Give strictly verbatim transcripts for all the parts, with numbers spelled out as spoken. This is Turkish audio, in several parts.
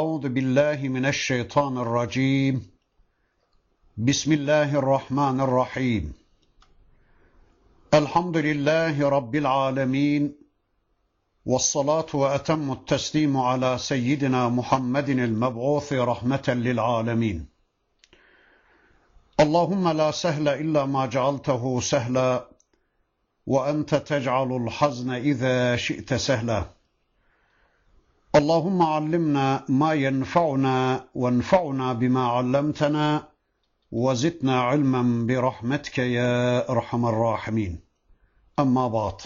Euzu billahi mineşşeytanirracim. Bismillahirrahmanirrahim. Elhamdülillahi Rabbil alemin. Vessalatu ve etemmut teslimu ala seyyidina Muhammedin el-meb'uthi rahmeten lil alemin. Allahümme la sehle illa ma cealtehu sehla ve ente tec'alul hazne izâ şi'te sehla. اللهم علمنا ما ينفعنا وانفعنا بما علمتنا وزدنا علما برحمتك يا أرحم الراحمين. أما بعد،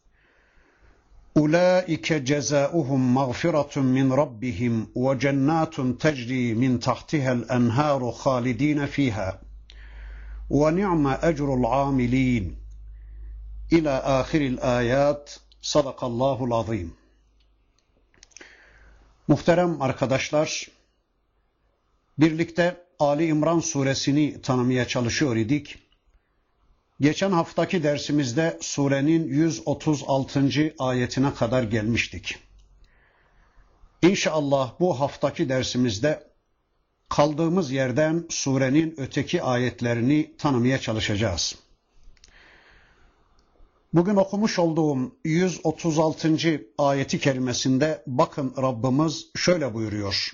أولئك جزاؤهم مغفرة من ربهم وجنات تجري من تحتها الأنهار خالدين فيها ونعم أجر العاملين إلى آخر الآيات. صدق الله العظيم. Muhterem arkadaşlar, birlikte Ali İmran suresini tanımaya çalışıyor idik. Geçen haftaki dersimizde surenin yüz otuz altıncı ayetine kadar gelmiştik. İnşallah bu haftaki dersimizde kaldığımız yerden surenin öteki ayetlerini tanımaya çalışacağız. Bugün okumuş olduğum yüz otuz altıncı ayeti kerimesinde bakın Rabbimiz şöyle buyuruyor.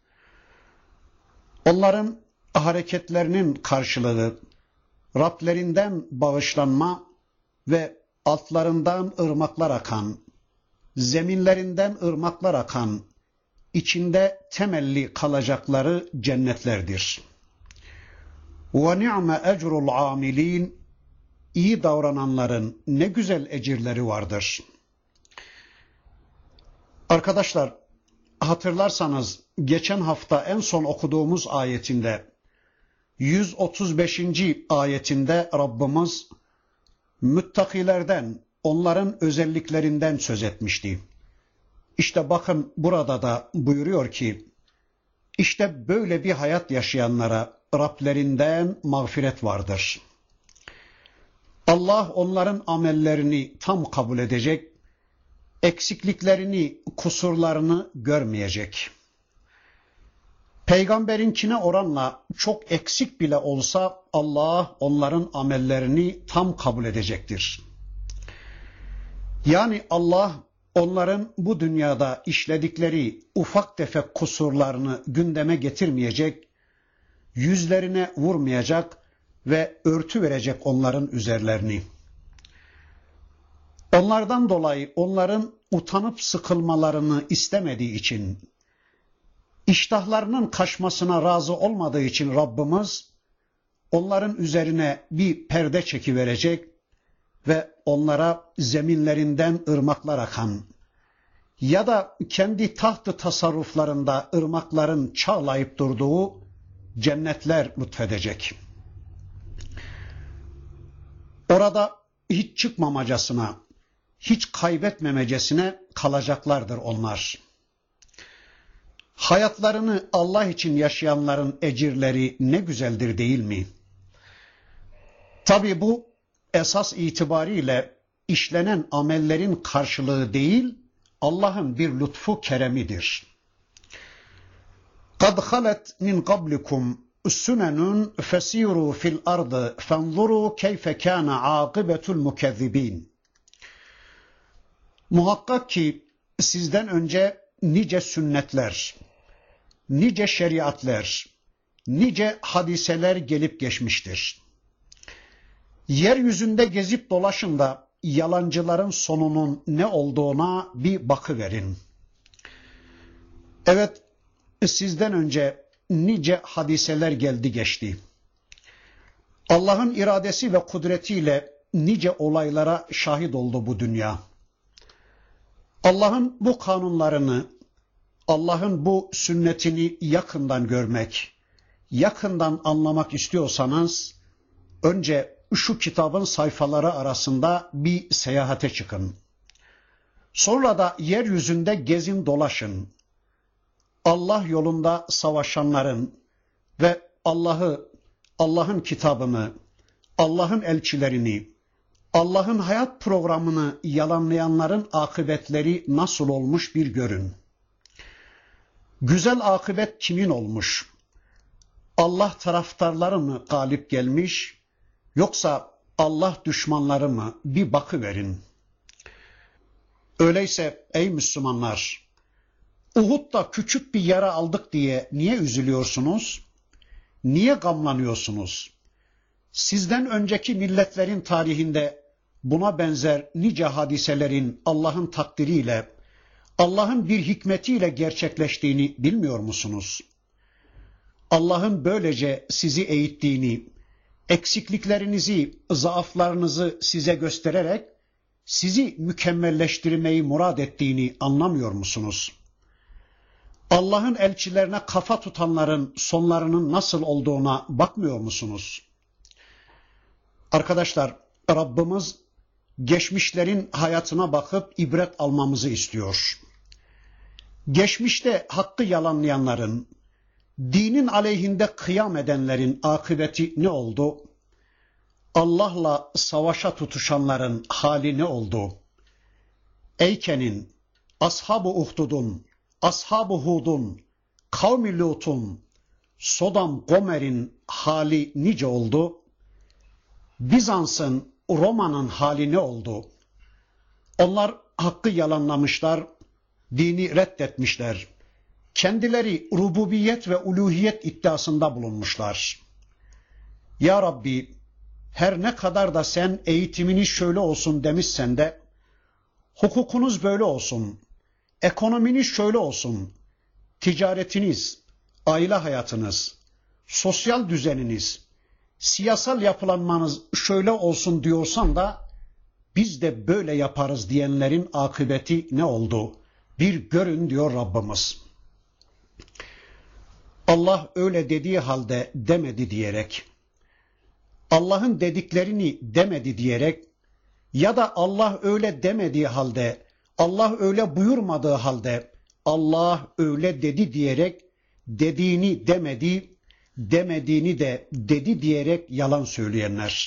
Onların hareketlerinin karşılığı Rablerinden bağışlanma ve altlarından ırmaklar akan, zeminlerinden ırmaklar akan, içinde temelli kalacakları cennetlerdir. وَنِعْمَ اَجْرُ الْعَامِلِينَ İyi davrananların ne güzel ecirleri vardır. Arkadaşlar, hatırlarsanız geçen hafta en son okuduğumuz ayetinde yüz otuz beşinci ayetinde Rabbimiz müttakilerden, onların özelliklerinden söz etmişti. İşte bakın burada da buyuruyor ki, işte böyle bir hayat yaşayanlara Rablerinden mağfiret vardır. Allah onların amellerini tam kabul edecek, eksikliklerini, kusurlarını görmeyecek. Peygamberinkine oranla çok eksik bile olsa Allah onların amellerini tam kabul edecektir. Yani Allah onların bu dünyada işledikleri ufak tefek kusurlarını gündeme getirmeyecek, yüzlerine vurmayacak ve örtü verecek onların üzerlerini. Onlardan dolayı onların utanıp sıkılmalarını istemediği için, iştahlarının kaçmasına razı olmadığı için Rabbimiz onların üzerine bir perde çekiverecek ve onlara zeminlerinden ırmaklar akan ya da kendi taht-ı tasarruflarında ırmakların çağlayıp durduğu cennetler lütfedecek. Orada hiç çıkmamacasına, hiç kaybetmemecesine kalacaklardır onlar. Hayatlarını Allah için yaşayanların ecirleri ne güzeldir değil mi? Tabii bu esas itibariyle işlenen amellerin karşılığı değil, Allah'ın bir lütfu keremidir. قَدْ خَلَتْ مِنْ قَبْلِكُمْ سُنَنٌ فَسِيرُوا فِي الْأَرْضِ فَانْظُرُوا كَيْفَ كَانَ عَاقِبَةُ الْمُكَذِّبِينَ. Muhakkak ki sizden önce nice sünnetler, nice şeriatler, nice hadiseler gelip geçmiştir. Yeryüzünde gezip dolaşın da yalancıların sonunun ne olduğuna bir bakıverin. Evet, sizden önce nice hadiseler geldi geçti. Allah'ın iradesi ve kudretiyle nice olaylara şahit oldu bu dünya. Allah'ın bu kanunlarını, Allah'ın bu sünnetini yakından görmek, yakından anlamak istiyorsanız, önce şu kitabın sayfaları arasında bir seyahate çıkın. Sonra da yeryüzünde gezin dolaşın. Allah yolunda savaşanların ve Allah'ı, Allah'ın kitabını, Allah'ın elçilerini, Allah'ın hayat programını yalanlayanların akıbetleri nasıl olmuş bir görün. Güzel akıbet kimin olmuş? Allah taraftarları mı galip gelmiş, yoksa Allah düşmanları mı? Bir bakıverin. Öyleyse ey Müslümanlar, Uhud'da küçük bir yara aldık diye niye üzülüyorsunuz? Niye gamlanıyorsunuz? Sizden önceki milletlerin tarihinde buna benzer nice hadiselerin Allah'ın takdiriyle, Allah'ın bir hikmetiyle gerçekleştiğini bilmiyor musunuz? Allah'ın böylece sizi eğittiğini, eksikliklerinizi, zaaflarınızı size göstererek sizi mükemmelleştirmeyi murad ettiğini anlamıyor musunuz? Allah'ın elçilerine kafa tutanların sonlarının nasıl olduğuna bakmıyor musunuz? Arkadaşlar, Rabbimiz geçmişlerin hayatına bakıp ibret almamızı istiyor. Geçmişte hakkı yalanlayanların, dinin aleyhinde kıyam edenlerin akıbeti ne oldu? Allah'la savaşa tutuşanların hali ne oldu? Eyken'in, Ashab-ı Uhdud'un, Ashab-ı Hud'un, Kavmi Lut'un, Sodom Gomer'in hali nice oldu? Bizans'ın, Roma'nın hali ne oldu? Onlar hakkı yalanlamışlar, dini reddetmişler. Kendileri rububiyet ve uluhiyet iddiasında bulunmuşlar. Ya Rabbi, her ne kadar da sen eğitiminiz şöyle olsun demişsen de, hukukunuz böyle olsun, ekonominiz şöyle olsun, ticaretiniz, aile hayatınız, sosyal düzeniniz, siyasal yapılanmanız şöyle olsun diyorsan da, biz de böyle yaparız diyenlerin akıbeti ne oldu? Bir görün diyor Rabbimiz. Allah öyle dediği halde demedi diyerek, Allah'ın dediklerini demedi diyerek ya da Allah öyle demediği halde, Allah öyle buyurmadığı halde Allah öyle dedi diyerek dediğini demedi, demediğini de dedi diyerek yalan söyleyenler.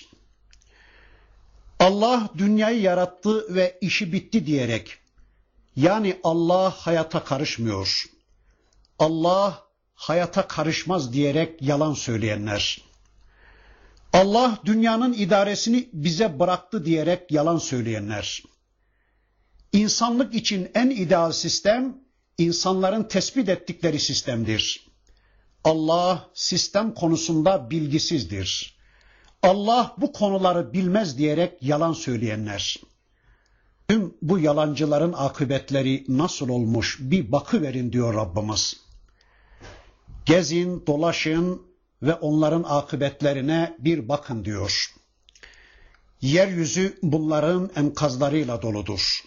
Allah dünyayı yarattı ve işi bitti diyerek, yani Allah hayata karışmıyor, Allah hayata karışmaz diyerek yalan söyleyenler. Allah dünyanın idaresini bize bıraktı diyerek yalan söyleyenler. İnsanlık için en ideal sistem, insanların tespit ettikleri sistemdir. Allah sistem konusunda bilgisizdir. Allah bu konuları bilmez diyerek yalan söyleyenler. Tüm bu yalancıların akıbetleri nasıl olmuş bir bakıverin diyor Rabbimiz. Gezin, dolaşın ve onların akıbetlerine bir bakın diyor. Yeryüzü bunların enkazlarıyla doludur.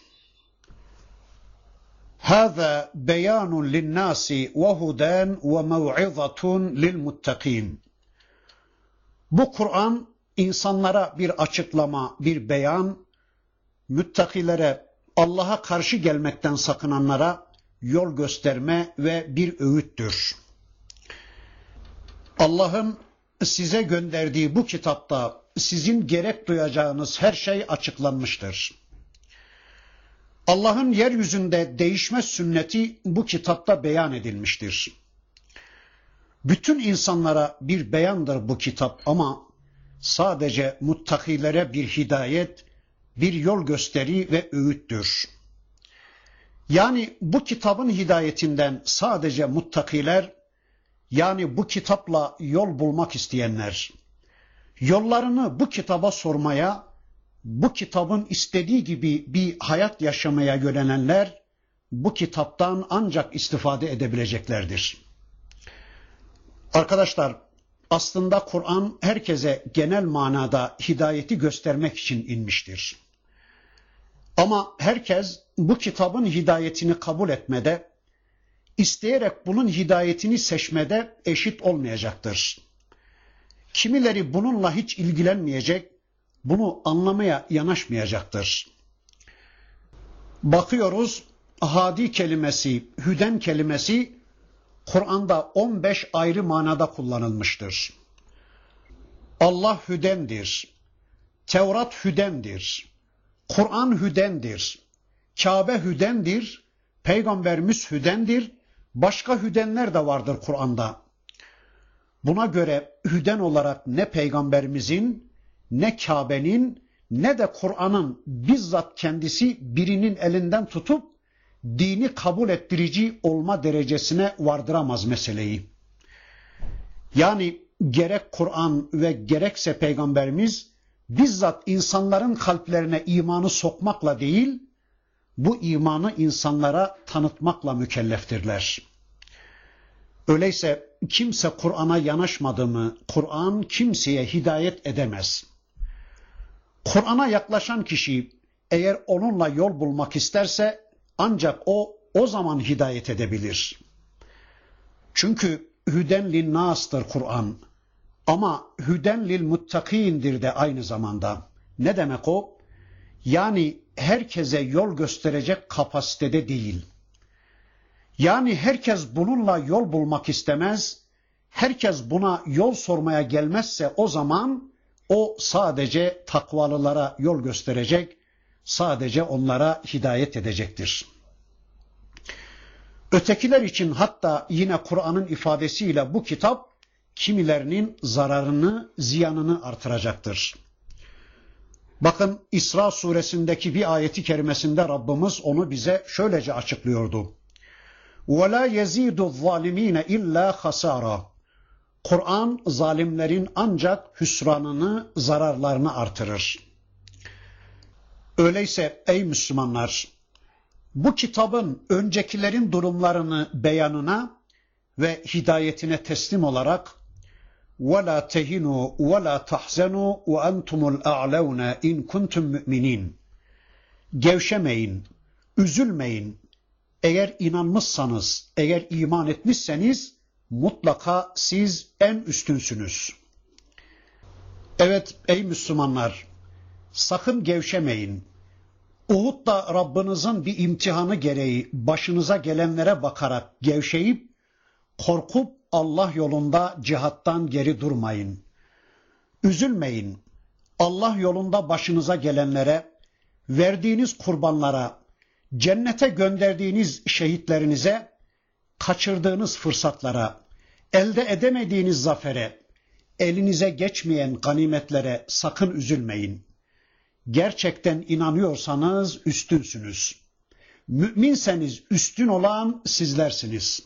Hâzâ beyanun linnâsi ve huden ve mev'izatun lilmuttaqîn. Bu Kur'an insanlara bir açıklama, bir beyan, müttakilere, Allah'a karşı gelmekten sakınanlara yol gösterme ve bir öğüttür. Allah'ın size gönderdiği bu kitapta sizin gerek duyacağınız her şey açıklanmıştır. Allah'ın yeryüzünde değişmez sünneti bu kitapta beyan edilmiştir. Bütün insanlara bir beyandır bu kitap ama sadece muttakilere bir hidayet, bir yol gösteri ve öğüttür. Yani bu kitabın hidayetinden sadece muttakiler, yani bu kitapla yol bulmak isteyenler, yollarını bu kitaba sormaya, bu kitabın istediği gibi bir hayat yaşamaya yönelenler, bu kitaptan ancak istifade edebileceklerdir. Arkadaşlar, aslında Kur'an herkese genel manada hidayeti göstermek için inmiştir. Ama herkes bu kitabın hidayetini kabul etmede, isteyerek bunun hidayetini seçmede eşit olmayacaktır. Kimileri bununla hiç ilgilenmeyecek, bunu anlamaya yanaşmayacaktır. Bakıyoruz, hadi kelimesi, hüden kelimesi Kur'an'da on beş ayrı manada kullanılmıştır. Allah hüdendir, Tevrat hüdendir, Kur'an hüdendir, Kabe hüdendir, Peygamberimiz hüdendir, Başka hüdenler de vardır Kur'an'da. Buna göre hüden olarak ne peygamberimizin, ne Kabe'nin, ne de Kur'an'ın bizzat kendisi birinin elinden tutup dini kabul ettirici olma derecesine vardıramaz meseleyi. Yani gerek Kur'an ve gerekse peygamberimiz bizzat insanların kalplerine imanı sokmakla değil, bu imanı insanlara tanıtmakla mükelleftirler. Öyleyse kimse Kur'an'a yanaşmadı mı, Kur'an kimseye hidayet edemez. Kur'an'a yaklaşan kişi eğer onunla yol bulmak isterse ancak o o zaman hidayet edebilir. Çünkü hüden linnâs'tır Kur'an. Ama hüden lil muttakindir de aynı zamanda. Ne demek o? Yani herkese yol gösterecek kapasitede değil. Yani herkes bununla yol bulmak istemez. Herkes buna yol sormaya gelmezse o zaman o sadece takvalılara yol gösterecek, sadece onlara hidayet edecektir. Ötekiler için hatta yine Kur'an'ın ifadesiyle bu kitap kimilerinin zararını, ziyanını artıracaktır. Bakın İsra suresindeki bir ayeti kerimesinde Rabbimiz onu bize şöylece açıklıyordu. وَلَا يَزِيدُ الظَّالِم۪ينَ اِلَّا خَسَارًا. Kur'an zalimlerin ancak hüsranını, zararlarını artırır. Öyleyse ey Müslümanlar, bu kitabın öncekilerin durumlarını beyanına ve hidayetine teslim olarak وَلَا تَهِنُوا وَلَا تَحْزَنُوا وَاَنْتُمُ الْاَعْلَوْنَ اِنْ كُنْتُمْ مُؤْمِنِينَ. Gevşemeyin, üzülmeyin. Eğer inanmışsanız, eğer iman etmişseniz mutlaka siz en üstünsünüz. Evet ey Müslümanlar, sakın gevşemeyin. Uhud'da Rabbinizin bir imtihanı gereği başınıza gelenlere bakarak gevşeyip, korkup Allah yolunda cihattan geri durmayın. Üzülmeyin. Allah yolunda başınıza gelenlere, verdiğiniz kurbanlara, cennete gönderdiğiniz şehitlerinize, kaçırdığınız fırsatlara, elde edemediğiniz zafere, elinize geçmeyen ganimetlere sakın üzülmeyin. Gerçekten inanıyorsanız üstünsünüz. Müminseniz üstün olan sizlersiniz.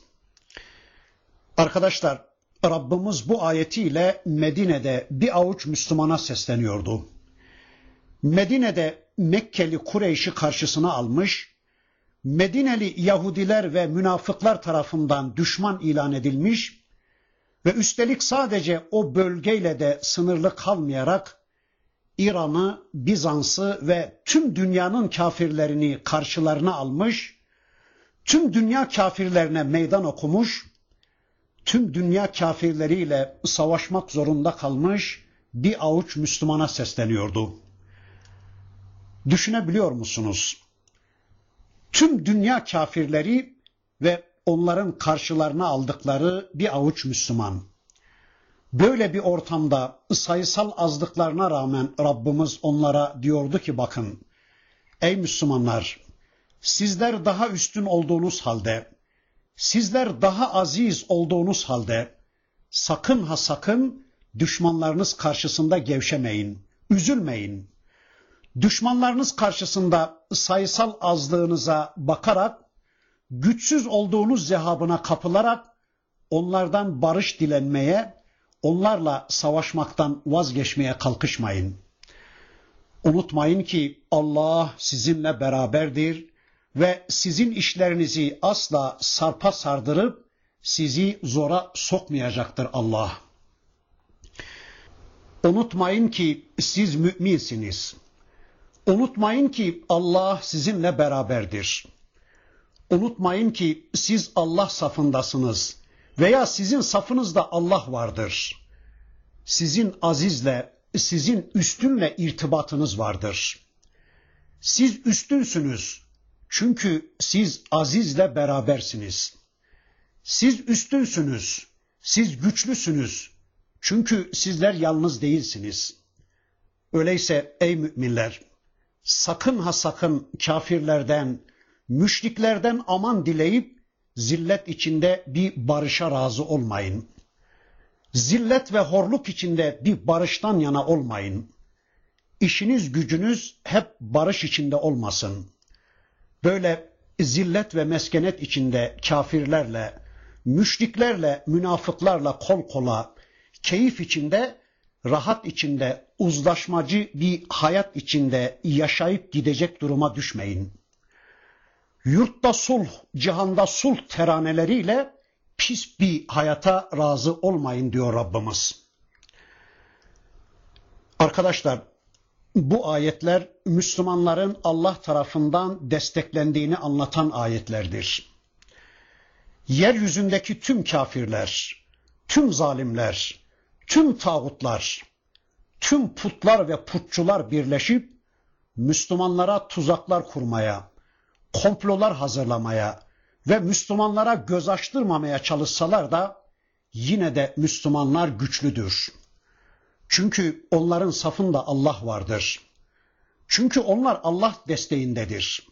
Arkadaşlar, Rabbimiz bu ayetiyle Medine'de bir avuç Müslümana sesleniyordu. Medine'de Mekkeli Kureyş'i karşısına almış, Medineli Yahudiler ve münafıklar tarafından düşman ilan edilmiş ve üstelik sadece o bölgeyle de sınırlı kalmayarak İran'ı, Bizans'ı ve tüm dünyanın kafirlerini karşılarına almış, tüm dünya kafirlerine meydan okumuş, tüm dünya kafirleriyle savaşmak zorunda kalmış bir avuç Müslümana sesleniyordu. Düşünebiliyor musunuz? Tüm dünya kafirleri ve onların karşılarına aldıkları bir avuç Müslüman. Böyle bir ortamda sayısal azlıklarına rağmen Rabbimiz onlara diyordu ki bakın, ey Müslümanlar, sizler daha üstün olduğunuz halde, sizler daha aziz olduğunuz halde sakın ha sakın düşmanlarınız karşısında gevşemeyin, üzülmeyin. Düşmanlarınız karşısında sayısal azlığınıza bakarak, güçsüz olduğunuz zehabına kapılarak onlardan barış dilenmeye, onlarla savaşmaktan vazgeçmeye kalkışmayın. Unutmayın ki Allah sizinle beraberdir ve sizin işlerinizi asla sarpa sardırıp sizi zora sokmayacaktır Allah. Unutmayın ki siz müminsiniz. Unutmayın ki Allah sizinle beraberdir. Unutmayın ki siz Allah safındasınız veya sizin safınızda Allah vardır. Sizin azizle, sizin üstünle irtibatınız vardır. Siz üstünsünüz çünkü siz azizle berabersiniz. Siz üstünsünüz, siz güçlüsünüz çünkü sizler yalnız değilsiniz. Öyleyse ey müminler, sakın ha sakın kafirlerden, müşriklerden aman dileyip zillet içinde bir barışa razı olmayın. Zillet ve horluk içinde bir barıştan yana olmayın. İşiniz gücünüz hep barış içinde olmasın. Böyle zillet ve meskenet içinde kafirlerle, müşriklerle, münafıklarla kol kola, keyif içinde, rahat içinde, uzlaşmacı bir hayat içinde yaşayıp gidecek duruma düşmeyin. Yurtta sulh, cihanda sulh teraneleriyle pis bir hayata razı olmayın diyor Rabbimiz. Arkadaşlar, bu ayetler Müslümanların Allah tarafından desteklendiğini anlatan ayetlerdir. Yeryüzündeki tüm kafirler, tüm zalimler, tüm tağutlar, tüm putlar ve putçular birleşip Müslümanlara tuzaklar kurmaya, komplolar hazırlamaya ve Müslümanlara göz açtırmamaya çalışsalar da yine de Müslümanlar güçlüdür. Çünkü onların safında Allah vardır. Çünkü onlar Allah desteğindedir.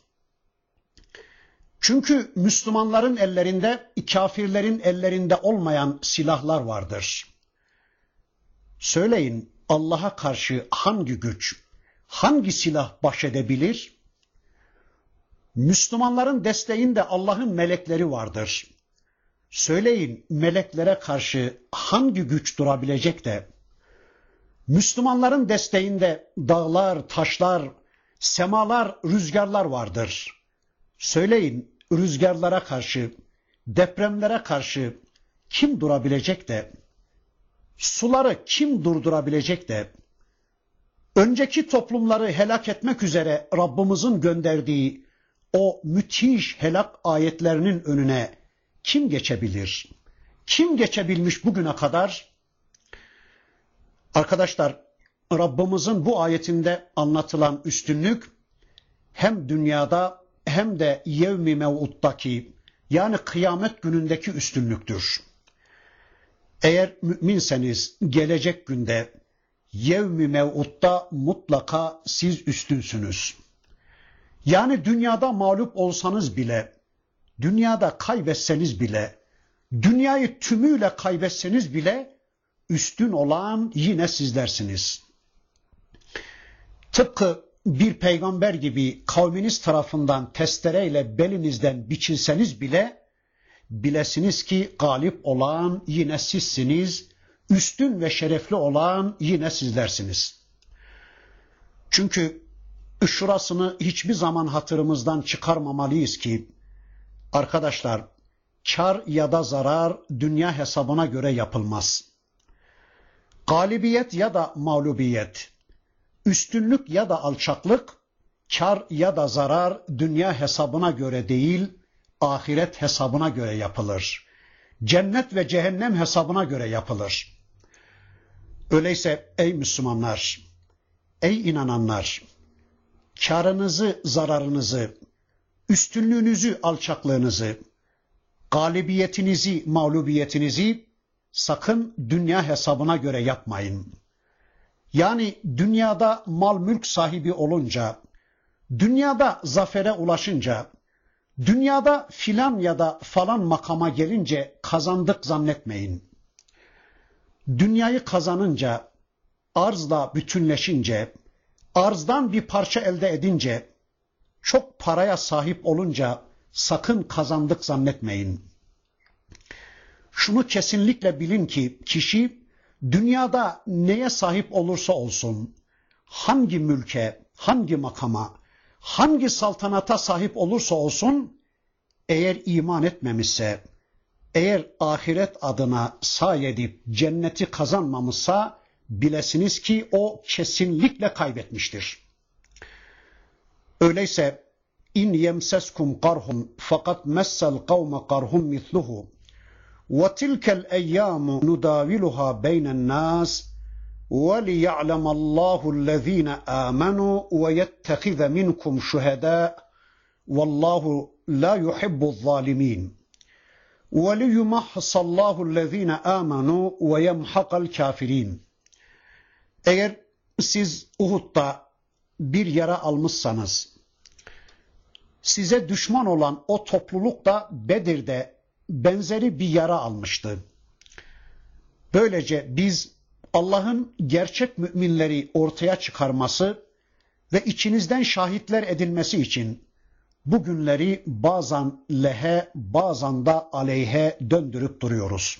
Çünkü Müslümanların ellerinde, kafirlerin ellerinde olmayan silahlar vardır. Söyleyin, Allah'a karşı hangi güç, hangi silah baş edebilir? Müslümanların desteğinde Allah'ın melekleri vardır. Söyleyin, meleklere karşı hangi güç durabilecek de? Müslümanların desteğinde dağlar, taşlar, semalar, rüzgarlar vardır. Söyleyin, rüzgarlara karşı, depremlere karşı kim durabilecek de? Suları kim durdurabilecek de? Önceki toplumları helak etmek üzere Rabbimizin gönderdiği o müthiş helak ayetlerinin önüne kim geçebilir? Kim geçebilmiş bugüne kadar? Arkadaşlar, Rabbimizin bu ayetinde anlatılan üstünlük hem dünyada hem de yevmi mev'uttaki, yani kıyamet günündeki üstünlüktür. Eğer müminseniz gelecek günde yevmi mev'utta mutlaka siz üstünsünüz. Yani dünyada mağlup olsanız bile, dünyada kaybetseniz bile, dünyayı tümüyle kaybetseniz bile üstün olan yine sizlersiniz. Tıpkı bir peygamber gibi kavminiz tarafından testereyle belinizden biçilseniz bile bilesiniz ki galip olan yine sizsiniz, üstün ve şerefli olan yine sizlersiniz. Çünkü şurasını hiçbir zaman hatırımızdan çıkarmamalıyız ki arkadaşlar, kar ya da zarar dünya hesabına göre yapılmaz. Galibiyet ya da mağlubiyet, üstünlük ya da alçaklık, kar ya da zarar dünya hesabına göre değil, ahiret hesabına göre yapılır. Cennet ve cehennem hesabına göre yapılır. Öyleyse ey Müslümanlar, ey inananlar, karınızı, zararınızı, üstünlüğünüzü, alçaklığınızı, galibiyetinizi, mağlubiyetinizi sakın dünya hesabına göre yapmayın. Yani dünyada mal mülk sahibi olunca, dünyada zafere ulaşınca, dünyada filan ya da falan makama gelince kazandık zannetmeyin. Dünyayı kazanınca, arzla bütünleşince, arzdan bir parça elde edince, çok paraya sahip olunca sakın kazandık zannetmeyin. Şunu kesinlikle bilin ki kişi dünyada neye sahip olursa olsun, hangi mülke, hangi makama, hangi saltanata sahip olursa olsun, eğer iman etmemişse, eğer ahiret adına sahi edip cenneti kazanmamışsa, bilesiniz ki o kesinlikle kaybetmiştir. Öyleyse in yemseskum qarhun fakat messel kavme qarhun misluhu ve tilkel eyyamu nudaviluha beynen nas ve liya'lemallahu allazina amanu ve yettehize minkum şuhada vallahu la yuhibbu'z zalimin ve liyumahhisallahu allazina amanu ve yemhaqal kafirin. Eğer siz Uhud'da bir yara almışsanız, Size düşman olan o topluluk da Bedir'de benzeri bir yara almıştı. Böylece biz Allah'ın gerçek müminleri ortaya çıkarması ve içinizden şahitler edilmesi için bu günleri bazen lehe, bazen de aleyhe döndürüp duruyoruz.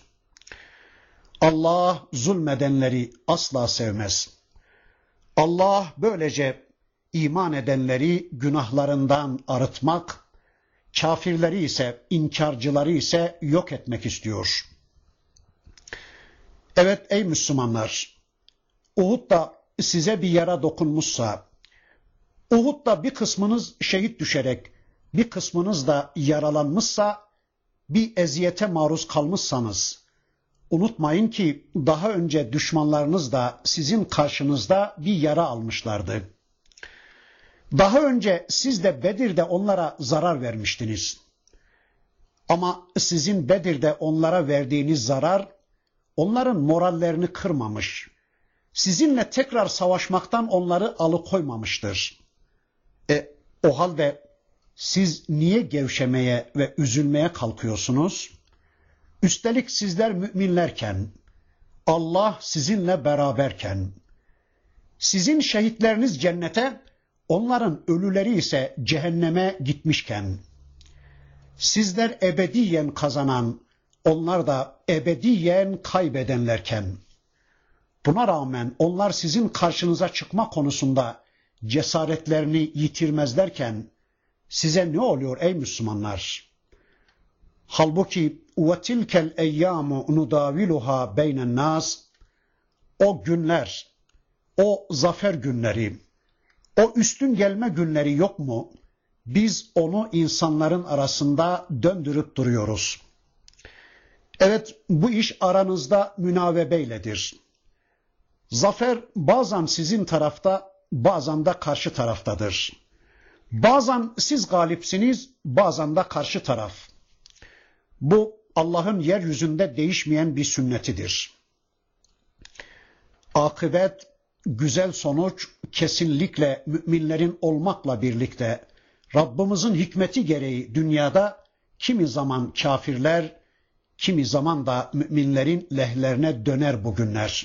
Allah zulmedenleri asla sevmez. Allah böylece iman edenleri günahlarından arıtmak, kafirleri ise, inkarcıları ise yok etmek istiyor. Evet ey Müslümanlar, Uhud'da size bir yara dokunmuşsa, Uhud'da bir kısmınız şehit düşerek, bir kısmınız da yaralanmışsa, bir eziyete maruz kalmışsanız, unutmayın ki daha önce düşmanlarınız da sizin karşınızda bir yara almışlardı. Daha önce siz de Bedir'de onlara zarar vermiştiniz. Ama sizin Bedir'de onlara verdiğiniz zarar, onların morallerini kırmamış, sizinle tekrar savaşmaktan onları alıkoymamıştır. E, o halde siz niye gevşemeye ve üzülmeye kalkıyorsunuz? Üstelik sizler müminlerken, Allah sizinle beraberken, sizin şehitleriniz cennete, onların ölüleri ise cehenneme gitmişken, sizler ebediyen kazanan, onlar da ebediyen kaybedenlerken, buna rağmen onlar sizin karşınıza çıkma konusunda cesaretlerini yitirmezlerken, size ne oluyor ey Müslümanlar? Halbuki وَتِلْكَ الْاَيَّامُ نُدَاوِلُهَا بَيْنَ النَّاسِ O günler, o zafer günleri, o üstün gelme günleri yok mu? Biz onu insanların arasında döndürüp duruyoruz. Evet, bu iş aranızda münavebeyledir. Zafer bazen sizin tarafta, bazen de karşı taraftadır. Bazen siz galipsiniz, bazen de karşı taraf. Bu Allah'ın yeryüzünde değişmeyen bir sünnetidir. Akıbet, güzel sonuç kesinlikle müminlerin olmakla birlikte Rabbimizin hikmeti gereği dünyada kimi zaman kafirler, kimi zaman da müminlerin lehlerine döner bugünler.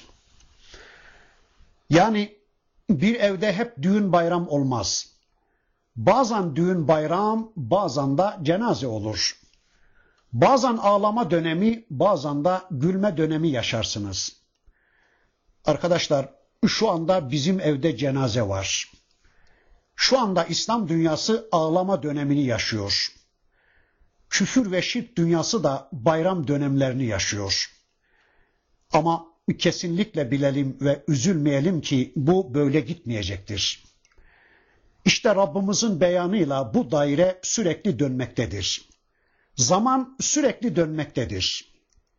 Yani bir evde hep düğün bayram olmaz. Bazen düğün bayram, bazen de cenaze olur. Bazen ağlama dönemi, bazen de gülme dönemi yaşarsınız. Arkadaşlar, şu anda bizim evde cenaze var. Şu anda İslam dünyası ağlama dönemini yaşıyor. Küfür ve şirk dünyası da bayram dönemlerini yaşıyor. Ama kesinlikle bilelim ve üzülmeyelim ki bu böyle gitmeyecektir. İşte Rabbimizin beyanıyla bu daire sürekli dönmektedir. Zaman sürekli dönmektedir.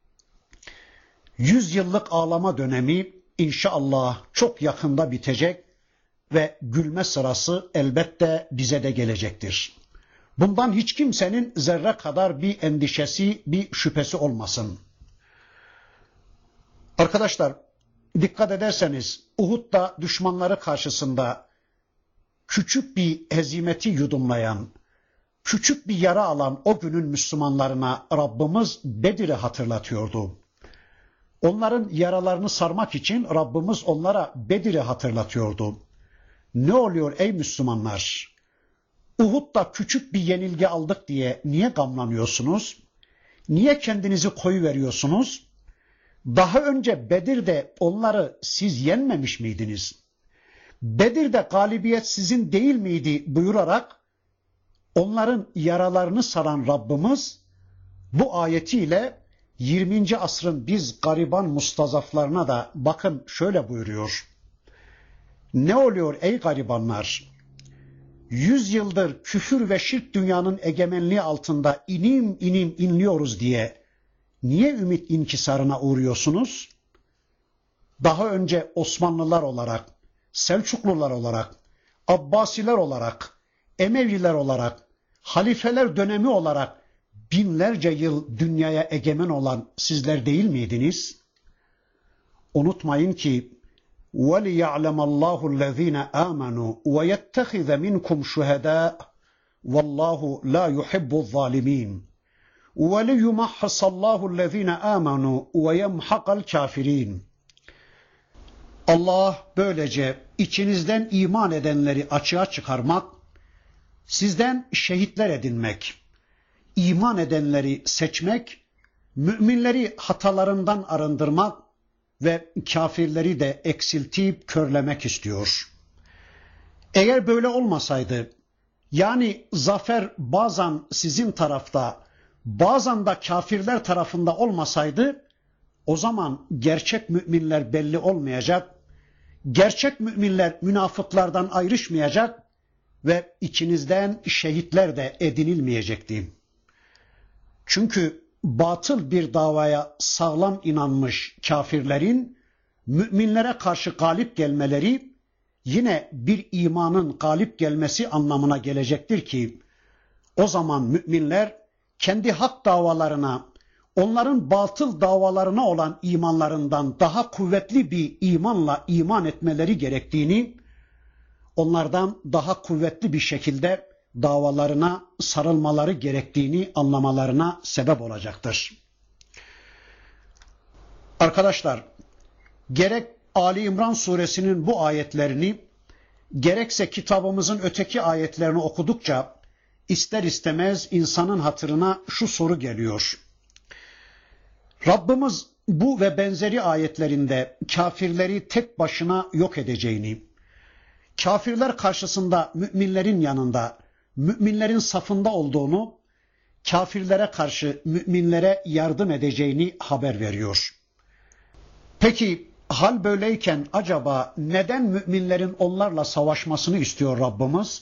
Yüz yıllık ağlama dönemi İnşallah çok yakında bitecek ve gülme sırası elbette bize de gelecektir. Bundan hiç kimsenin zerre kadar bir endişesi, bir şüphesi olmasın. Arkadaşlar, dikkat ederseniz Uhud'da düşmanları karşısında küçük bir hezimeti yudumlayan, küçük bir yara alan o günün Müslümanlarına Rabbimiz Bedir'i hatırlatıyordu. Onların yaralarını sarmak için Rabbimiz onlara Bedir'i hatırlatıyordu. Ne oluyor ey Müslümanlar? Uhud'da küçük bir yenilgi aldık diye niye gamlanıyorsunuz? Niye kendinizi koyuveriyorsunuz? Daha önce Bedir'de onları siz yenmemiş miydiniz? Bedir'de galibiyet sizin değil miydi buyurarak onların yaralarını saran Rabbimiz bu ayetiyle yirminci asrın biz gariban mustazaflarına da bakın şöyle buyuruyor. Ne oluyor ey garibanlar? Yüz yıldır küfür ve şirk dünyanın egemenliği altında inim inim inliyoruz diye niye ümit inkisarına uğruyorsunuz? Daha önce Osmanlılar olarak, Selçuklular olarak, Abbasiler olarak, Emeviler olarak, halifeler dönemi olarak binlerce yıl dünyaya egemen olan sizler değil miydiniz? Unutmayın ki وَلِيَعْلَمَ اللّٰهُ الَّذ۪ينَ آمَنُوا وَيَتَّخِذَ مِنْكُمْ شُهَدَاءَ Vallahu la yuhibbu'z zalimin. Ve liyumahhisallahu allazina amanu ve yemhaqal kafirin. Allah böylece içinizden iman edenleri açığa çıkarmak, sizden şehitler edinmek, iman edenleri seçmek, müminleri hatalarından arındırmak ve kafirleri de eksiltip körlemek istiyor. Eğer böyle olmasaydı, yani zafer bazen sizin tarafta, bazen de kafirler tarafında olmasaydı, o zaman gerçek müminler belli olmayacak, gerçek müminler münafıklardan ayrışmayacak ve içinizden şehitler de edinilmeyecekti. Çünkü batıl bir davaya sağlam inanmış kafirlerin müminlere karşı galip gelmeleri yine bir imanın galip gelmesi anlamına gelecektir ki o zaman müminler kendi hak davalarına, onların batıl davalarına olan imanlarından daha kuvvetli bir imanla iman etmeleri gerektiğini, onlardan daha kuvvetli bir şekilde davalarına sarılmaları gerektiğini anlamalarına sebep olacaktır. Arkadaşlar, gerek Ali İmran suresinin bu ayetlerini, gerekse kitabımızın öteki ayetlerini okudukça ister istemez insanın hatırına şu soru geliyor. Rabbimiz bu ve benzeri ayetlerinde kafirleri tek başına yok edeceğini, kafirler karşısında müminlerin yanında, müminlerin safında olduğunu, kafirlere karşı müminlere yardım edeceğini haber veriyor. Peki hal böyleyken acaba neden müminlerin onlarla savaşmasını istiyor Rabbimiz?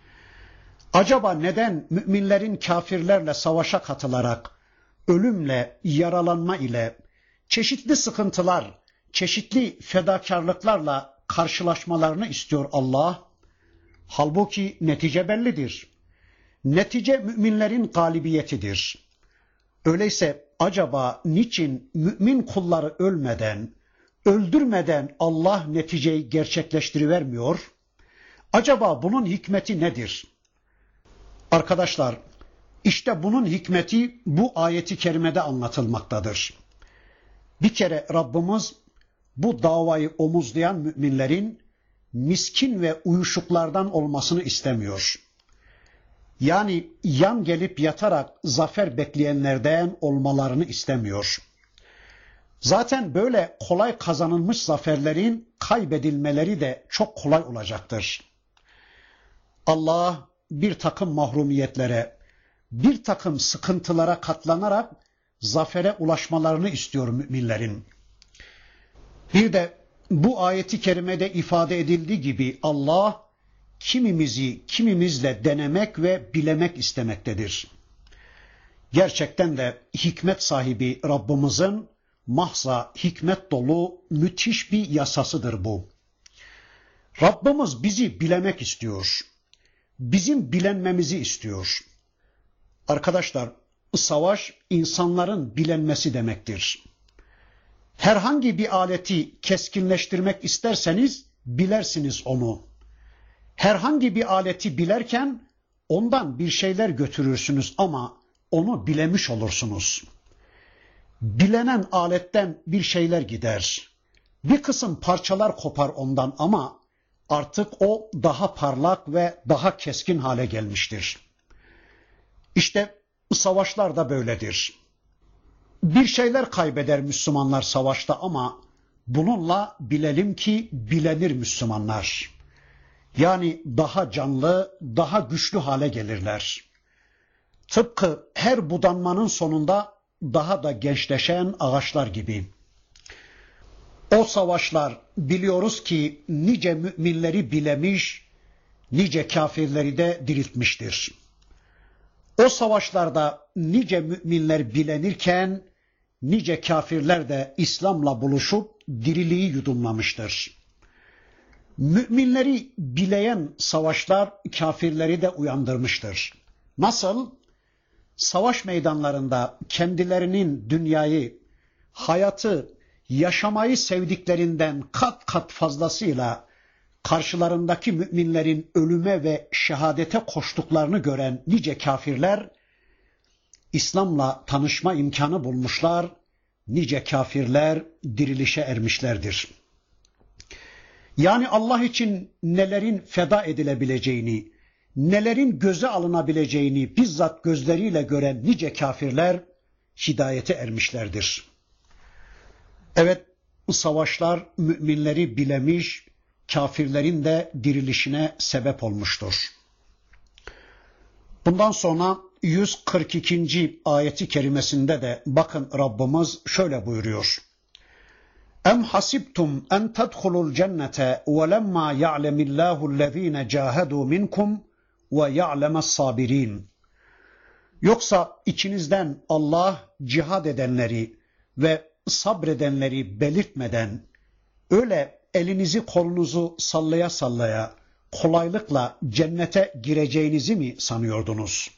Acaba neden müminlerin kafirlerle savaşa katılarak, ölümle, yaralanma ile, çeşitli sıkıntılar, çeşitli fedakarlıklarla karşılaşmalarını istiyor Allah? Halbuki netice bellidir. Netice müminlerin galibiyetidir. Öyleyse acaba niçin mümin kulları ölmeden, öldürmeden Allah neticeyi gerçekleştirivermiyor? Acaba bunun hikmeti nedir? Arkadaşlar, işte bunun hikmeti bu ayeti kerimede anlatılmaktadır. Bir kere Rabbimiz bu davayı omuzlayan müminlerin miskin ve uyuşuklardan olmasını istemiyor. Yani yan gelip yatarak zafer bekleyenlerden olmalarını istemiyor. Zaten böyle kolay kazanılmış zaferlerin kaybedilmeleri de çok kolay olacaktır. Allah bir takım mahrumiyetlere, bir takım sıkıntılara katlanarak zafere ulaşmalarını istiyor müminlerin. Bir de bu ayeti kerimede ifade edildiği gibi Allah kimimizi kimimizle denemek ve bilemek istemektedir. Gerçekten de hikmet sahibi Rabbimizin mahza hikmet dolu müthiş bir yasasıdır bu. Rabbimiz bizi bilemek istiyor. Bizim bilenmemizi istiyor. Arkadaşlar, savaş insanların bilenmesi demektir. Herhangi bir aleti keskinleştirmek isterseniz bilersiniz onu. Herhangi bir aleti bilerken ondan bir şeyler götürürsünüz ama onu bilemiş olursunuz. Bilenen aletten bir şeyler gider. Bir kısım parçalar kopar ondan ama artık o daha parlak ve daha keskin hale gelmiştir. İşte savaşlar da böyledir. Bir şeyler kaybeder Müslümanlar savaşta ama bununla bilelim ki bilenir Müslümanlar. Yani daha canlı, daha güçlü hale gelirler. Tıpkı her budanmanın sonunda daha da gençleşen ağaçlar gibi. O savaşlar biliyoruz ki nice müminleri bilemiş, nice kafirleri de diriltmiştir. O savaşlarda nice müminler bilenirken, nice kafirler de İslam'la buluşup diriliği yudumlamıştır. Müminleri bileyen savaşlar kafirleri de uyandırmıştır. Nasıl? Savaş meydanlarında kendilerinin dünyayı, hayatı, yaşamayı sevdiklerinden kat kat fazlasıyla karşılarındaki müminlerin ölüme ve şehadete koştuklarını gören nice kafirler, İslam'la tanışma imkanı bulmuşlar, nice kafirler dirilişe ermişlerdir. Yani Allah için nelerin feda edilebileceğini, nelerin göze alınabileceğini bizzat gözleriyle gören nice kafirler hidayete ermişlerdir. Evet, bu savaşlar müminleri bilemiş, kafirlerin de dirilişine sebep olmuştur. Bundan sonra yüz kırk ikinci ayeti kerimesinde de bakın Rabbimiz şöyle buyuruyor. Em hasibtum en tedhulul cennete ve lemma ya'lemillahu allazine cahadu minkum ve ya'lemes sabirin. Yoksa içinizden Allah cihad edenleri ve sabredenleri belirtmeden öyle elinizi kolunuzu sallaya sallaya kolaylıkla cennete gireceğinizi mi sanıyordunuz?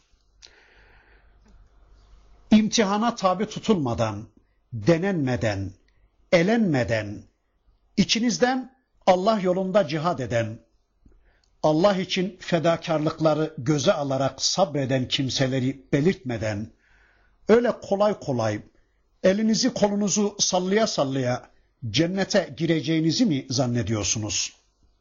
İmtihana tabi tutulmadan, denenmeden, elenmeden, içinizden Allah yolunda cihad eden, Allah için fedakarlıkları göze alarak sabreden kimseleri belirtmeden, öyle kolay kolay elinizi kolunuzu sallaya sallaya cennete gireceğinizi mi zannediyorsunuz?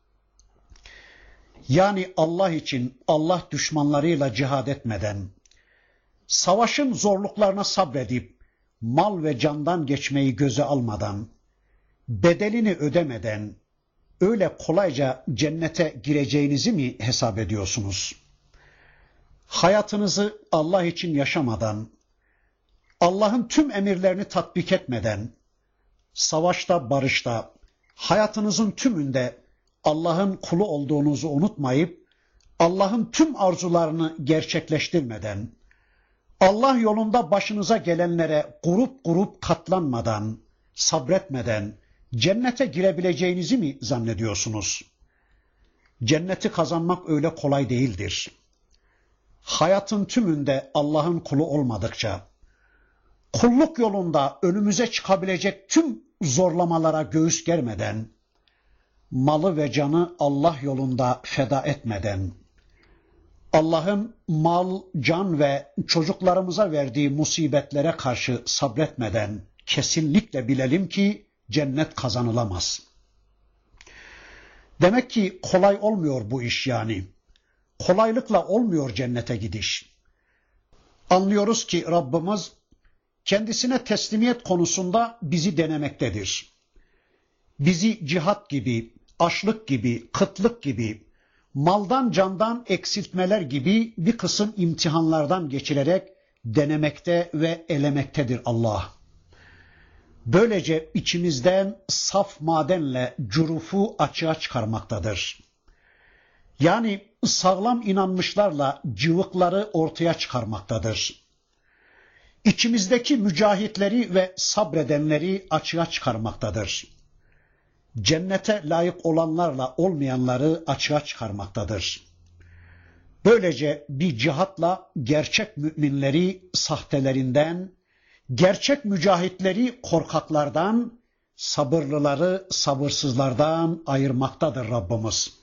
Yani Allah için Allah düşmanlarıyla cihad etmeden, savaşın zorluklarına sabredip, mal ve candan geçmeyi göze almadan, bedelini ödemeden, öyle kolayca cennete gireceğinizi mi hesap ediyorsunuz? Hayatınızı Allah için yaşamadan, Allah'ın tüm emirlerini tatbik etmeden, savaşta, barışta, hayatınızın tümünde Allah'ın kulu olduğunuzu unutmayıp, Allah'ın tüm arzularını gerçekleştirmeden, Allah yolunda başınıza gelenlere grup grup katlanmadan, sabretmeden cennete girebileceğinizi mi zannediyorsunuz? Cenneti kazanmak öyle kolay değildir. Hayatın tümünde Allah'ın kulu olmadıkça, kulluk yolunda önümüze çıkabilecek tüm zorlamalara göğüs germeden, malı ve canı Allah yolunda feda etmeden, Allah'ın mal, can ve çocuklarımıza verdiği musibetlere karşı sabretmeden kesinlikle bilelim ki cennet kazanılamaz. Demek ki kolay olmuyor bu iş yani. Kolaylıkla olmuyor cennete gidiş. Anlıyoruz ki Rabbimiz kendisine teslimiyet konusunda bizi denemektedir. Bizi cihat gibi, açlık gibi, kıtlık gibi, maldan candan eksiltmeler gibi bir kısım imtihanlardan geçirerek denemekte ve elemektedir Allah. Böylece içimizden saf madenle curufu açığa çıkarmaktadır. Yani sağlam inanmışlarla cıvıkları ortaya çıkarmaktadır. İçimizdeki mücahitleri ve sabredenleri açığa çıkarmaktadır. Cennete layık olanlarla olmayanları açığa çıkarmaktadır. Böylece bir cihatla gerçek müminleri sahtelerinden, gerçek mücahitleri korkaklardan, sabırlıları sabırsızlardan ayırmaktadır Rabbimiz.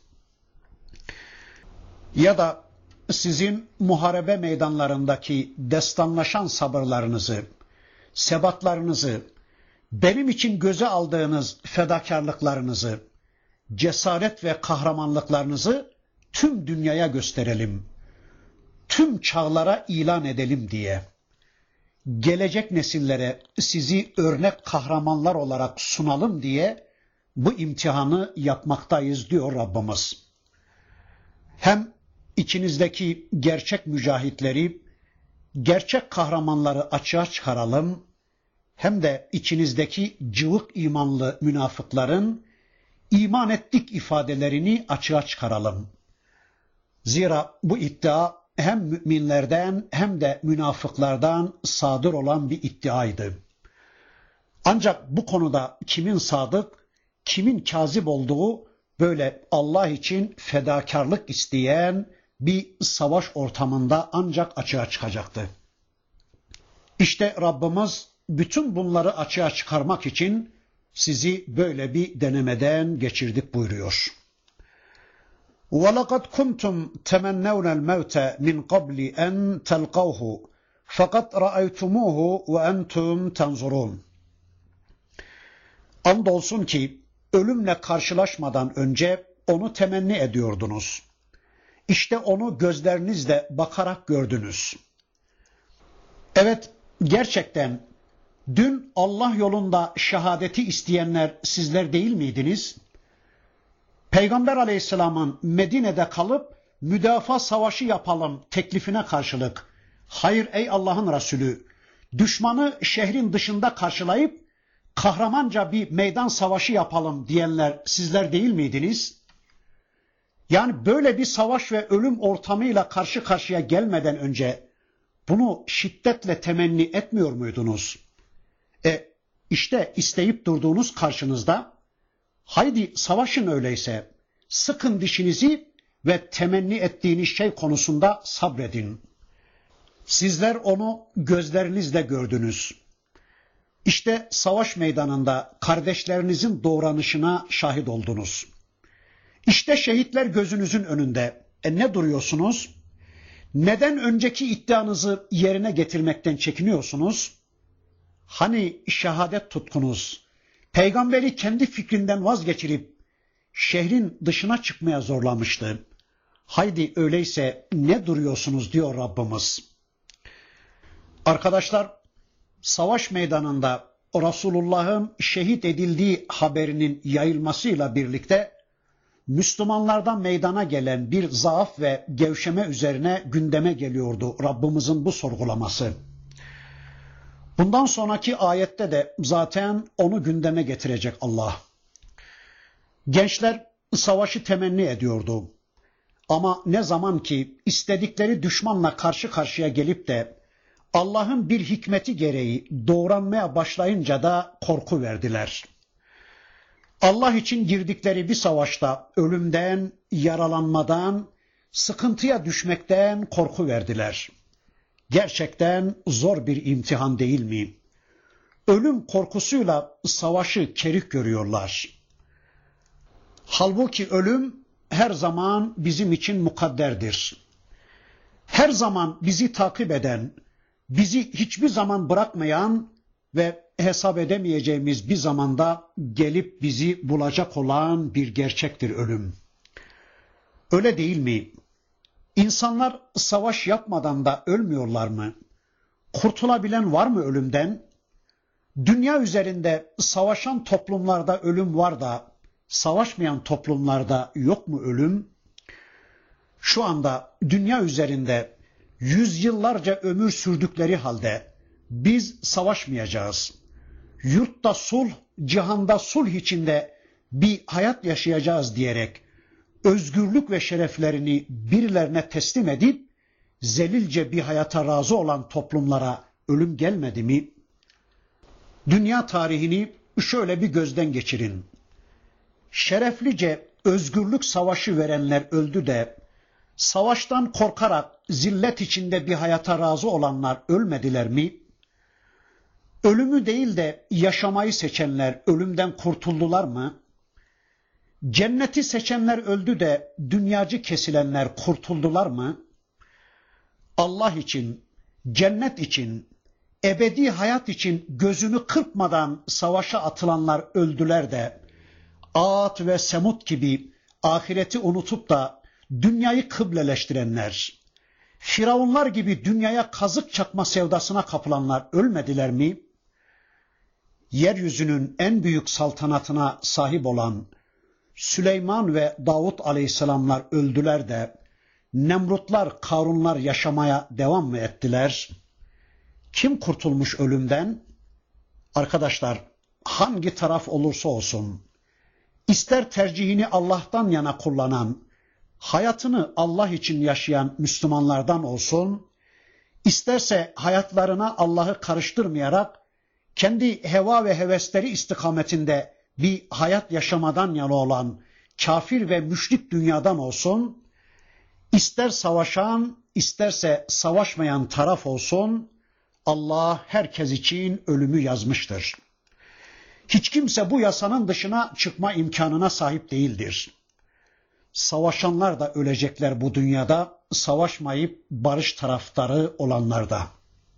Ya da sizin muharebe meydanlarındaki destanlaşan sabırlarınızı, sebatlarınızı, benim için göze aldığınız fedakarlıklarınızı, cesaret ve kahramanlıklarınızı tüm dünyaya gösterelim, tüm çağlara ilan edelim diye, gelecek nesillere sizi örnek kahramanlar olarak sunalım diye bu imtihanı yapmaktayız diyor Rabbimiz. Hem içinizdeki gerçek mücahitleri, gerçek kahramanları açığa çıkaralım, hem de içinizdeki cıvık imanlı münafıkların iman ettik ifadelerini açığa çıkaralım. Zira bu iddia hem müminlerden hem de münafıklardan sadır olan bir iddiaydı. Ancak bu konuda kimin sadık, kimin kazip olduğu böyle Allah için fedakarlık isteyen bir savaş ortamında ancak açığa çıkacaktı. İşte Rabbimiz bütün bunları açığa çıkarmak için sizi böyle bir denemeden geçirdik buyuruyor. وَلَقَدْ كُنْتُمْ تَمَنَّوْنَ الْمَوْتَ مِنْ قَبْلِ أَنْ تَلْقَوْهُ فَقَدْ رَأَيْتُمُوهُ وَأَنْتُمْ تَنْظُرُونَ. Andolsun ki ölümle karşılaşmadan önce onu temenni ediyordunuz. İşte onu gözlerinizle bakarak gördünüz. Evet, gerçekten dün Allah yolunda şehadeti isteyenler sizler değil miydiniz? Peygamber Aleyhisselam'ın Medine'de kalıp müdafaa savaşı yapalım teklifine karşılık, hayır ey Allah'ın Resulü, düşmanı şehrin dışında karşılayıp kahramanca bir meydan savaşı yapalım diyenler sizler değil miydiniz? Yani böyle bir savaş ve ölüm ortamıyla karşı karşıya gelmeden önce bunu şiddetle temenni etmiyor muydunuz? E işte isteyip durduğunuz karşınızda, haydi savaşın öyleyse, sıkın dişinizi ve temenni ettiğiniz şey konusunda sabredin. Sizler onu gözlerinizle gördünüz. İşte savaş meydanında kardeşlerinizin doğranışına şahit oldunuz. İşte şehitler gözünüzün önünde. E ne duruyorsunuz? Neden önceki iddianızı yerine getirmekten çekiniyorsunuz? Hani şehadet tutkunuz, peygamberi kendi fikrinden vazgeçirip şehrin dışına çıkmaya zorlamıştı. Haydi öyleyse ne duruyorsunuz diyor Rabbimiz. Arkadaşlar, savaş meydanında Resulullah'ın şehit edildiği haberinin yayılmasıyla birlikte Müslümanlardan meydana gelen bir zaaf ve gevşeme üzerine gündeme geliyordu Rabbimizin bu sorgulaması. Bundan sonraki ayette de zaten onu gündeme getirecek Allah. Gençler savaşı temenni ediyordu. Ama ne zaman ki istedikleri düşmanla karşı karşıya gelip de Allah'ın bir hikmeti gereği doğranmaya başlayınca da korku verdiler. Allah için girdikleri bir savaşta ölümden, yaralanmadan, sıkıntıya düşmekten korku verdiler. Gerçekten zor bir imtihan değil mi? Ölüm korkusuyla savaşı kerih görüyorlar. Halbuki ölüm her zaman bizim için mukadderdir. Her zaman bizi takip eden, bizi hiçbir zaman bırakmayan ve hesap edemeyeceğimiz bir zamanda gelip bizi bulacak olan bir gerçektir ölüm. Öyle değil mi? İnsanlar savaş yapmadan da ölmüyorlar mı? Kurtulabilen var mı ölümden? Dünya üzerinde savaşan toplumlarda ölüm var da savaşmayan toplumlarda yok mu ölüm? Şu anda dünya üzerinde yüzyıllarca ömür sürdükleri halde biz savaşmayacağız. Yurtta sulh, cihanda sulh içinde bir hayat yaşayacağız diyerek özgürlük ve şereflerini birilerine teslim edip zelilce bir hayata razı olan toplumlara ölüm gelmedi mi? Dünya tarihini şöyle bir gözden geçirin. Şereflice özgürlük savaşı verenler öldü de savaştan korkarak zillet içinde bir hayata razı olanlar ölmediler mi? Ölümü değil de yaşamayı seçenler ölümden kurtuldular mı? Cenneti seçenler öldü de dünyacı kesilenler kurtuldular mı? Allah için, cennet için, ebedi hayat için gözünü kırpmadan savaşa atılanlar öldüler de Ad ve Semud gibi ahireti unutup da dünyayı kıbleleştirenler, Firavunlar gibi dünyaya kazık çakma sevdasına kapılanlar ölmediler mi? Yeryüzünün en büyük saltanatına sahip olan Süleyman ve Davut aleyhisselamlar öldüler de Nemrutlar, Karunlar yaşamaya devam mı ettiler? Kim kurtulmuş ölümden? Arkadaşlar, hangi taraf olursa olsun, ister tercihini Allah'tan yana kullanan, hayatını Allah için yaşayan Müslümanlardan olsun, isterse hayatlarına Allah'ı karıştırmayarak kendi heva ve hevesleri istikametinde bir hayat yaşamadan yana olan kafir ve müşrik dünyadan olsun, ister savaşan, isterse savaşmayan taraf olsun, Allah herkes için ölümü yazmıştır. Hiç kimse bu yasanın dışına çıkma imkanına sahip değildir. Savaşanlar da ölecekler bu dünyada, savaşmayıp barış taraftarı olanlar da.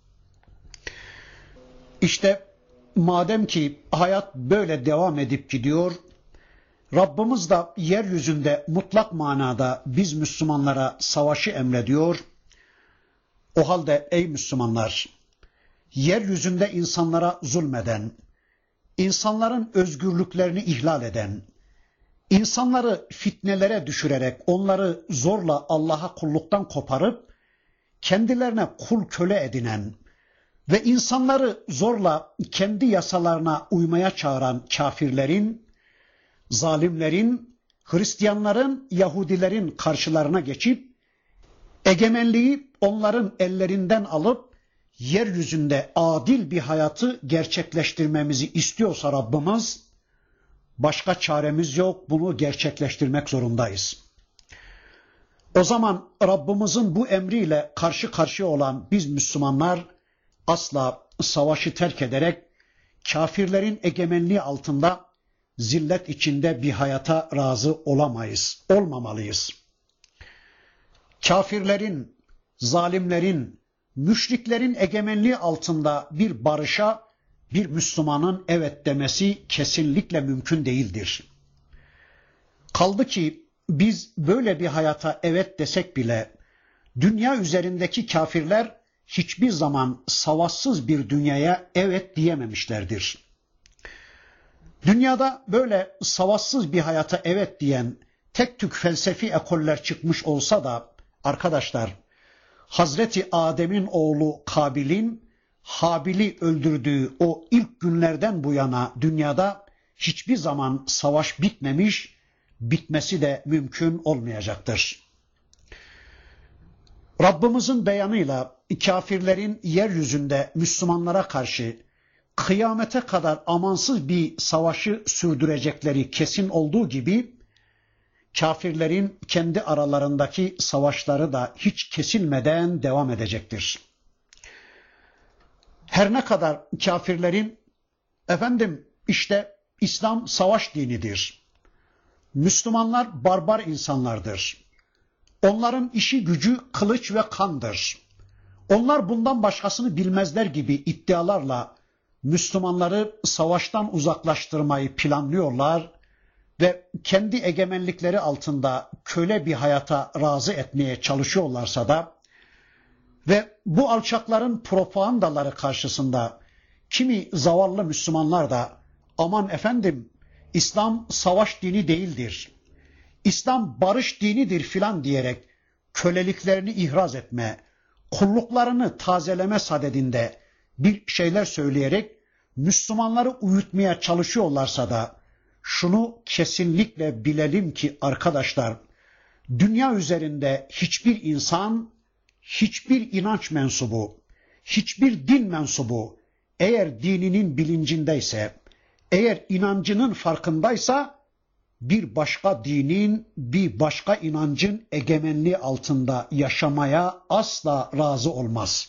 İşte madem ki hayat böyle devam edip gidiyor, Rabbimiz de yeryüzünde mutlak manada biz Müslümanlara savaşı emrediyor. O halde ey Müslümanlar, yeryüzünde insanlara zulmeden, insanların özgürlüklerini ihlal eden, insanları fitnelere düşürerek onları zorla Allah'a kulluktan koparıp kendilerine kul köle edinen ve insanları zorla kendi yasalarına uymaya çağıran kafirlerin, zalimlerin, Hristiyanların, Yahudilerin karşılarına geçip egemenliği onların ellerinden alıp yeryüzünde adil bir hayatı gerçekleştirmemizi istiyorsa Rabbimiz, başka çaremiz yok, bunu gerçekleştirmek zorundayız. O zaman Rabbimizin bu emriyle karşı karşıya olan biz Müslümanlar asla savaşı terk ederek kafirlerin egemenliği altında zillet içinde bir hayata razı olamayız, olmamalıyız. Kafirlerin, zalimlerin, müşriklerin egemenliği altında bir barışa bir Müslümanın evet demesi kesinlikle mümkün değildir. Kaldı ki biz böyle bir hayata evet desek bile dünya üzerindeki kafirler hiçbir zaman savaşsız bir dünyaya evet diyememişlerdir. Dünyada böyle savaşsız bir hayata evet diyen tek tük felsefi ekoller çıkmış olsa da arkadaşlar, Hazreti Adem'in oğlu Kabil'in Habil'i öldürdüğü o ilk günlerden bu yana dünyada hiçbir zaman savaş bitmemiş, bitmesi de mümkün olmayacaktır. Rabbimizin beyanıyla kafirlerin yeryüzünde Müslümanlara karşı kıyamete kadar amansız bir savaşı sürdürecekleri kesin olduğu gibi, kafirlerin kendi aralarındaki savaşları da hiç kesilmeden devam edecektir. Her ne kadar kafirlerin, efendim işte İslam savaş dinidir, Müslümanlar barbar insanlardır, onların işi gücü kılıç ve kandır, onlar bundan başkasını bilmezler gibi iddialarla Müslümanları savaştan uzaklaştırmayı planlıyorlar ve kendi egemenlikleri altında köle bir hayata razı etmeye çalışıyorlarsa da ve bu alçakların propagandaları karşısında kimi zavallı Müslümanlar da aman efendim İslam savaş dini değildir, İslam barış dinidir filan diyerek köleliklerini ihraz etme, kulluklarını tazeleme sadedinde bir şeyler söyleyerek Müslümanları uyutmaya çalışıyorlarsa da şunu kesinlikle bilelim ki arkadaşlar, dünya üzerinde hiçbir insan, hiçbir inanç mensubu, hiçbir din mensubu eğer dininin bilincindeyse, eğer inancının farkındaysa bir başka dinin, bir başka inancın egemenliği altında yaşamaya asla razı olmaz.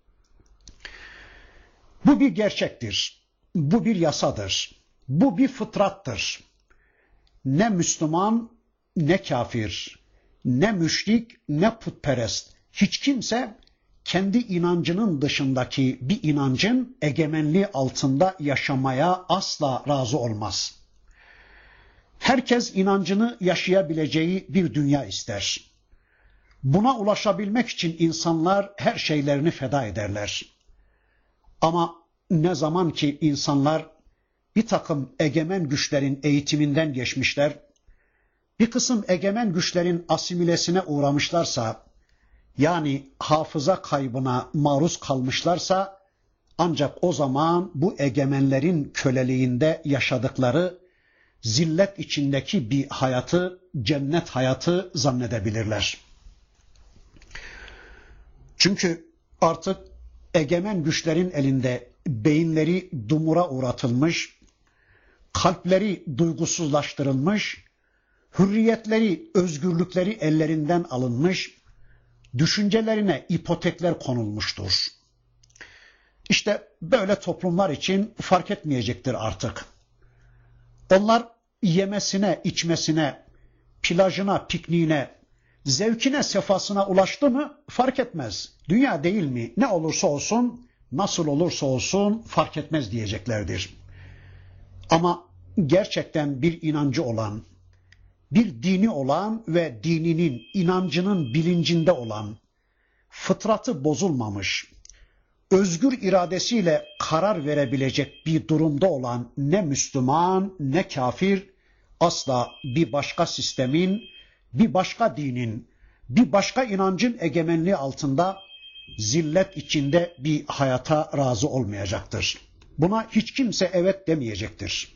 Bu bir gerçektir, bu bir yasadır, bu bir fıtrattır. Ne Müslüman, ne kafir, ne müşrik, ne putperest, hiç kimse kendi inancının dışındaki bir inancın egemenliği altında yaşamaya asla razı olmaz. Herkes inancını yaşayabileceği bir dünya ister. Buna ulaşabilmek için insanlar her şeylerini feda ederler. Ama ne zaman ki insanlar bir takım egemen güçlerin eğitiminden geçmişler, bir kısım egemen güçlerin asimilesine uğramışlarsa, yani hafıza kaybına maruz kalmışlarsa, ancak o zaman bu egemenlerin köleliğinde yaşadıkları zillet içindeki bir hayatı, cennet hayatı zannedebilirler. Çünkü artık egemen güçlerin elinde beyinleri dumura uğratılmış, kalpleri duygusuzlaştırılmış, hürriyetleri, özgürlükleri ellerinden alınmış, düşüncelerine ipotekler konulmuştur. İşte böyle toplumlar için fark etmeyecektir artık. Onlar yemesine, içmesine, plajına, pikniğine, zevkine, sefasına ulaştı mı fark etmez. Dünya değil mi? Ne olursa olsun, nasıl olursa olsun fark etmez diyeceklerdir. Ama gerçekten bir inancı olan, bir dini olan ve dininin, inancının bilincinde olan, fıtratı bozulmamış, özgür iradesiyle karar verebilecek bir durumda olan ne Müslüman ne kafir asla bir başka sistemin, bir başka dinin, bir başka inancın egemenliği altında zillet içinde bir hayata razı olmayacaktır. Buna hiç kimse evet demeyecektir.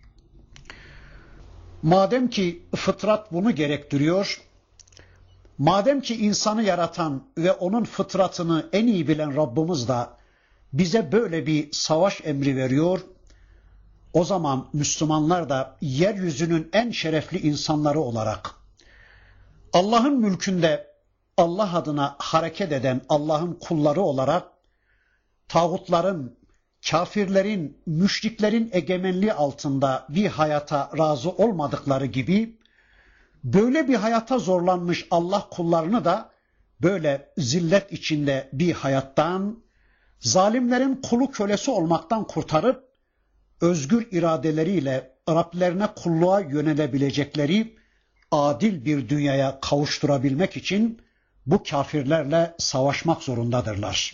Madem ki fıtrat bunu gerektiriyor, madem ki insanı yaratan ve onun fıtratını en iyi bilen Rabbimiz da bize böyle bir savaş emri veriyor, o zaman Müslümanlar da yeryüzünün en şerefli insanları olarak, Allah'ın mülkünde Allah adına hareket eden Allah'ın kulları olarak, tağutların, kafirlerin, müşriklerin egemenliği altında bir hayata razı olmadıkları gibi, böyle bir hayata zorlanmış Allah kullarını da böyle zillet içinde bir hayattan, zalimlerin kulu kölesi olmaktan kurtarıp, özgür iradeleriyle Rablerine kulluğa yönelebilecekleri adil bir dünyaya kavuşturabilmek için bu kafirlerle savaşmak zorundadırlar.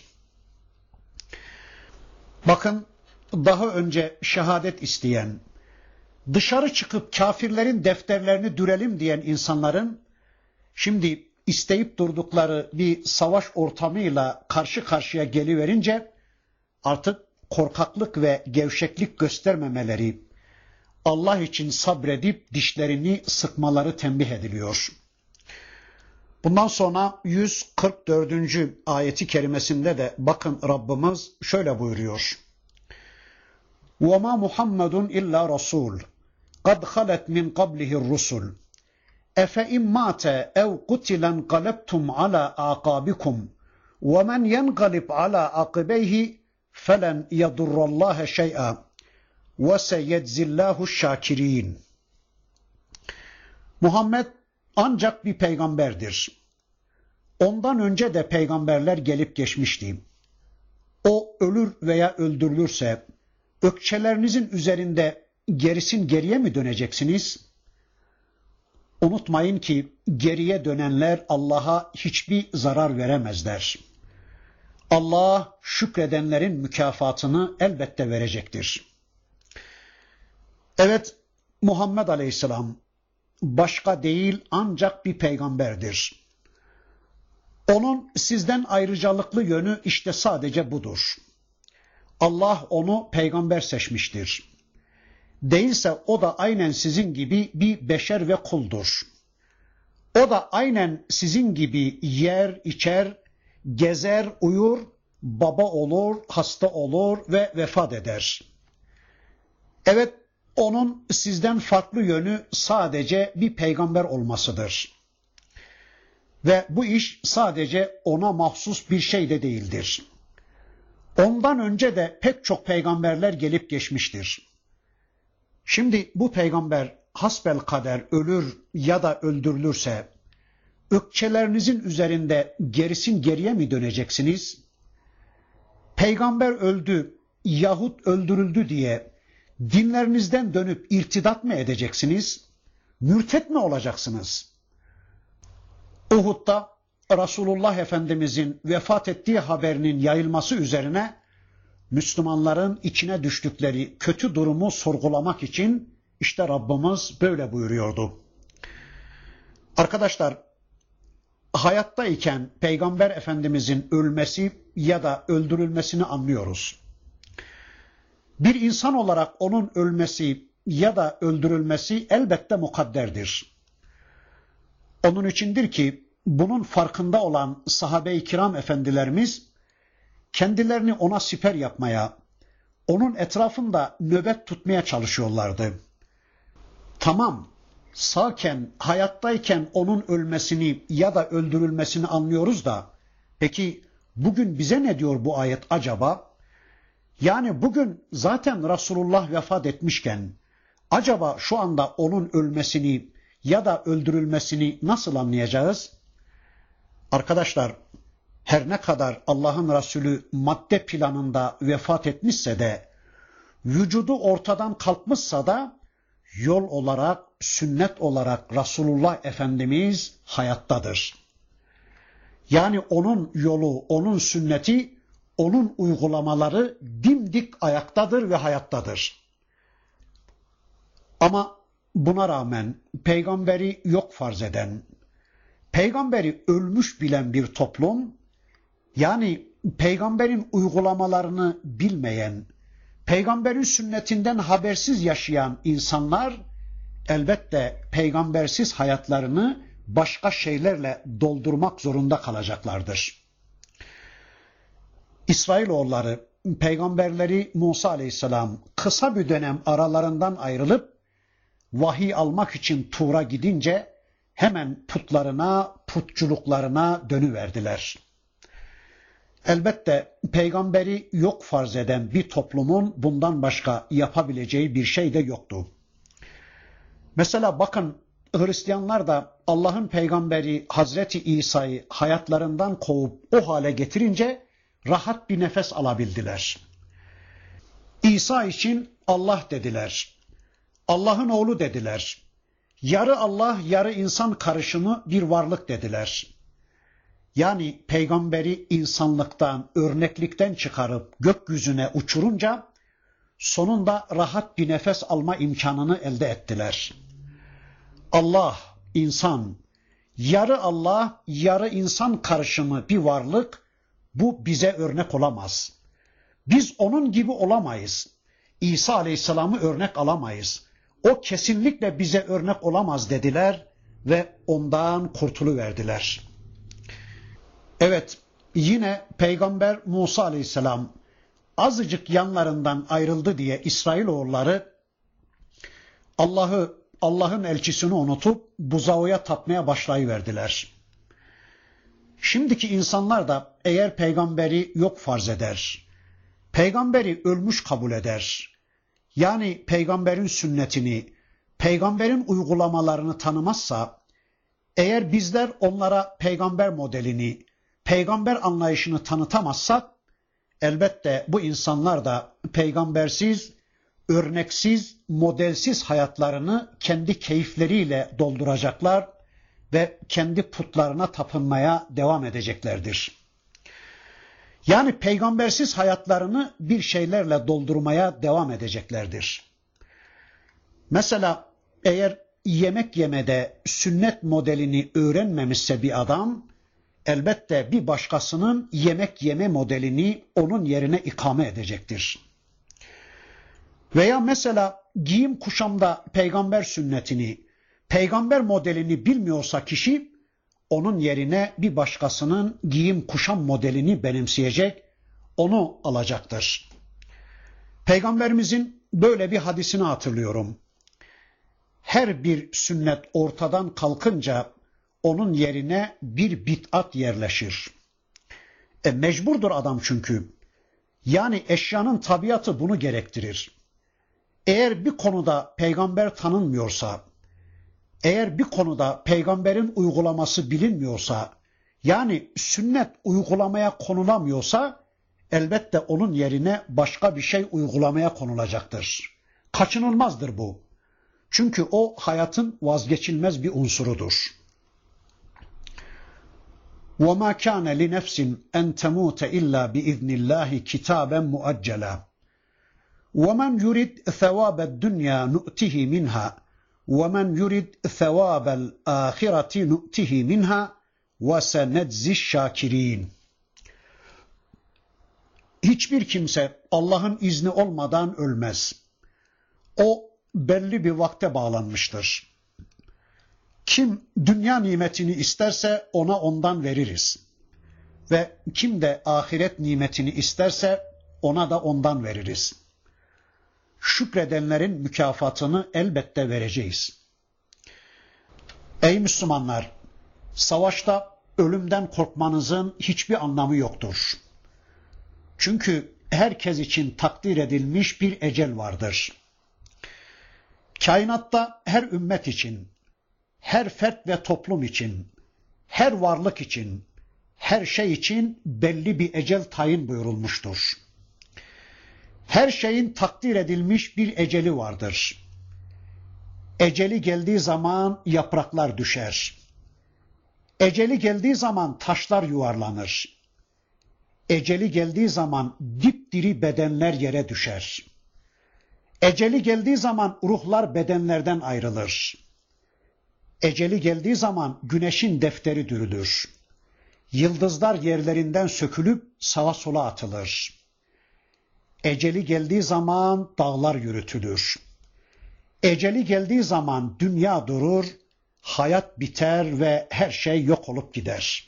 Bakın, daha önce şehadet isteyen, dışarı çıkıp kafirlerin defterlerini dürelim diyen insanların şimdi isteyip durdukları bir savaş ortamıyla karşı karşıya geliverince artık korkaklık ve gevşeklik göstermemeleri, Allah için sabredip dişlerini sıkmaları tembih ediliyor. Bundan sonra yüz kırk dördüncü ayeti kerimesinde de bakın Rabbimiz şöyle buyuruyor. وَمَا مُحَمَّدٌ إِلَّا رَسُولٌ قَدْ خَلَتْ مِنْ قَبْلِهِ الرُّسُلُ اَفَاِنْ مَاتَ اَوْ قُتِلًا قَلَبْتُمْ عَلَى اَعْقَابِكُمْ وَمَنْ يَنْقَلِبْ عَلَى عَقِبَيْهِ فَلَنْ يَضُرَّ اللّٰهَ شَيْئًا وَسَيَجْزِي اللّٰهُ الشَّاكِرِينَ. Muhammed ancak bir peygamberdir. Ondan önce de peygamberler gelip geçmişti. O ölür veya öldürülürse ökçelerinizin üzerinde gerisin geriye mi döneceksiniz? Unutmayın ki geriye dönenler Allah'a hiçbir zarar veremezler. Allah şükredenlerin mükafatını elbette verecektir. Evet, Muhammed Aleyhisselam başka değil ancak bir peygamberdir. Onun sizden ayrıcalıklı yönü işte sadece budur. Allah onu peygamber seçmiştir. Değilse o da aynen sizin gibi bir beşer ve kuldur. O da aynen sizin gibi yer, içer, gezer, uyur, baba olur, hasta olur ve vefat eder. Evet, onun sizden farklı yönü sadece bir peygamber olmasıdır. Ve bu iş sadece ona mahsus bir şey de değildir. Ondan önce de pek çok peygamberler gelip geçmiştir. Şimdi bu peygamber hasbelkader ölür ya da öldürülürse, ökçelerinizin üzerinde gerisin geriye mi döneceksiniz? Peygamber öldü yahut öldürüldü diye dinlerinizden dönüp irtidat mı edeceksiniz? Mürtet mi olacaksınız? Uhud'da Resulullah Efendimizin vefat ettiği haberinin yayılması üzerine Müslümanların içine düştükleri kötü durumu sorgulamak için işte Rabbimiz böyle buyuruyordu. Arkadaşlar, hayattayken Peygamber Efendimizin ölmesi ya da öldürülmesini anlıyoruz. Bir insan olarak onun ölmesi ya da öldürülmesi elbette mukadderdir. Onun içindir ki bunun farkında olan sahabe-i kiram efendilerimiz kendilerini ona siper yapmaya, onun etrafında nöbet tutmaya çalışıyorlardı. Tamam, sağken, hayattayken onun ölmesini ya da öldürülmesini anlıyoruz da, peki bugün bize ne diyor bu ayet acaba? Yani bugün zaten Resulullah vefat etmişken, acaba şu anda onun ölmesini ya da öldürülmesini nasıl anlayacağız? Arkadaşlar, her ne kadar Allah'ın Resulü madde planında vefat etmişse de, vücudu ortadan kalkmışsa da yol olarak, sünnet olarak Resulullah Efendimiz hayattadır. Yani onun yolu, onun sünneti, onun uygulamaları dimdik ayaktadır ve hayattadır. Ama buna rağmen peygamberi yok farz eden, peygamberi ölmüş bilen bir toplum, yani peygamberin uygulamalarını bilmeyen, peygamberin sünnetinden habersiz yaşayan insanlar elbette peygambersiz hayatlarını başka şeylerle doldurmak zorunda kalacaklardır. İsrailoğulları, peygamberleri Musa Aleyhisselam kısa bir dönem aralarından ayrılıp vahiy almak için Tur'a gidince hemen putlarına, putçuluklarına dönüverdiler. Elbette peygamberi yok farz eden bir toplumun bundan başka yapabileceği bir şey de yoktu. Mesela bakın, Hristiyanlar da Allah'ın peygamberi Hazreti İsa'yı hayatlarından kovup o hale getirince rahat bir nefes alabildiler. İsa için Allah dediler. Allah'ın oğlu dediler. Yarı Allah, yarı insan karışımı bir varlık dediler. Yani peygamberi insanlıktan, örneklikten çıkarıp gökyüzüne uçurunca sonunda rahat bir nefes alma imkanını elde ettiler. Allah, insan, yarı Allah, yarı insan karışımı bir varlık, bu bize örnek olamaz. Biz onun gibi olamayız. İsa Aleyhisselam'ı örnek alamayız. O kesinlikle bize örnek olamaz dediler ve ondan kurtuluverdiler. Evet, yine Peygamber Musa Aleyhisselam azıcık yanlarından ayrıldı diye İsrailoğulları Allah'ı, Allah'ın elçisini unutup buzağıya tapmaya başlayıverdiler. Şimdiki insanlar da eğer peygamberi yok farz eder, peygamberi ölmüş kabul eder, yani peygamberin sünnetini, peygamberin uygulamalarını tanımazsa, eğer bizler onlara peygamber modelini, peygamber anlayışını tanıtamazsak, elbette bu insanlar da peygambersiz, örneksiz, modelsiz hayatlarını kendi keyifleriyle dolduracaklar ve kendi putlarına tapınmaya devam edeceklerdir. Yani peygambersiz hayatlarını bir şeylerle doldurmaya devam edeceklerdir. Mesela eğer yemek yemede sünnet modelini öğrenmemişse bir adam, elbette bir başkasının yemek yeme modelini onun yerine ikame edecektir. Veya mesela giyim kuşamda peygamber sünnetini, peygamber modelini bilmiyorsa kişi, onun yerine bir başkasının giyim kuşam modelini benimseyecek, onu alacaktır. Peygamberimizin böyle bir hadisini hatırlıyorum. Her bir sünnet ortadan kalkınca onun yerine bir bid'at yerleşir. E mecburdur adam çünkü. Yani eşyanın tabiatı bunu gerektirir. Eğer bir konuda peygamber tanınmıyorsa, eğer bir konuda peygamberin uygulaması bilinmiyorsa, yani sünnet uygulamaya konulamıyorsa, elbette onun yerine başka bir şey uygulamaya konulacaktır. Kaçınılmazdır bu. Çünkü o hayatın vazgeçilmez bir unsurudur. وَمَا كَانَ لِنَفْسٍ اَنْ تَمُوتَ اِلَّا بِاِذْنِ اللّٰهِ كِتَابًا مُؤَجَّلًا وَمَنْ يُرِدْ ثَوَابَ الدُّنْيَا نُؤْتِهِ مِنْهَا وَمَنْ يُرِدْ ثَوَابَ الْآخِرَةِ نُؤْتِهِ مِنْهَا وَسَنَجْزِي الشَّاكِرِينَ. Hiçbir kimse Allah'ın izni olmadan ölmez. O belli bir vakte bağlanmıştır. Kim dünya nimetini isterse ona ondan veririz. Ve kim de ahiret nimetini isterse ona da ondan veririz. Şükredenlerin mükafatını elbette vereceğiz. Ey Müslümanlar! Savaşta ölümden korkmanızın hiçbir anlamı yoktur. Çünkü herkes için takdir edilmiş bir ecel vardır. Kainatta her ümmet için, her fert ve toplum için, her varlık için, her şey için belli bir ecel tayin buyurulmuştur. Her şeyin takdir edilmiş bir eceli vardır. Eceli geldiği zaman yapraklar düşer. Eceli geldiği zaman taşlar yuvarlanır. Eceli geldiği zaman dipdiri bedenler yere düşer. Eceli geldiği zaman ruhlar bedenlerden ayrılır. Eceli geldiği zaman güneşin defteri dürülür. Yıldızlar yerlerinden sökülüp sağa sola atılır. Eceli geldiği zaman dağlar yürütülür. Eceli geldiği zaman dünya durur, hayat biter ve her şey yok olup gider.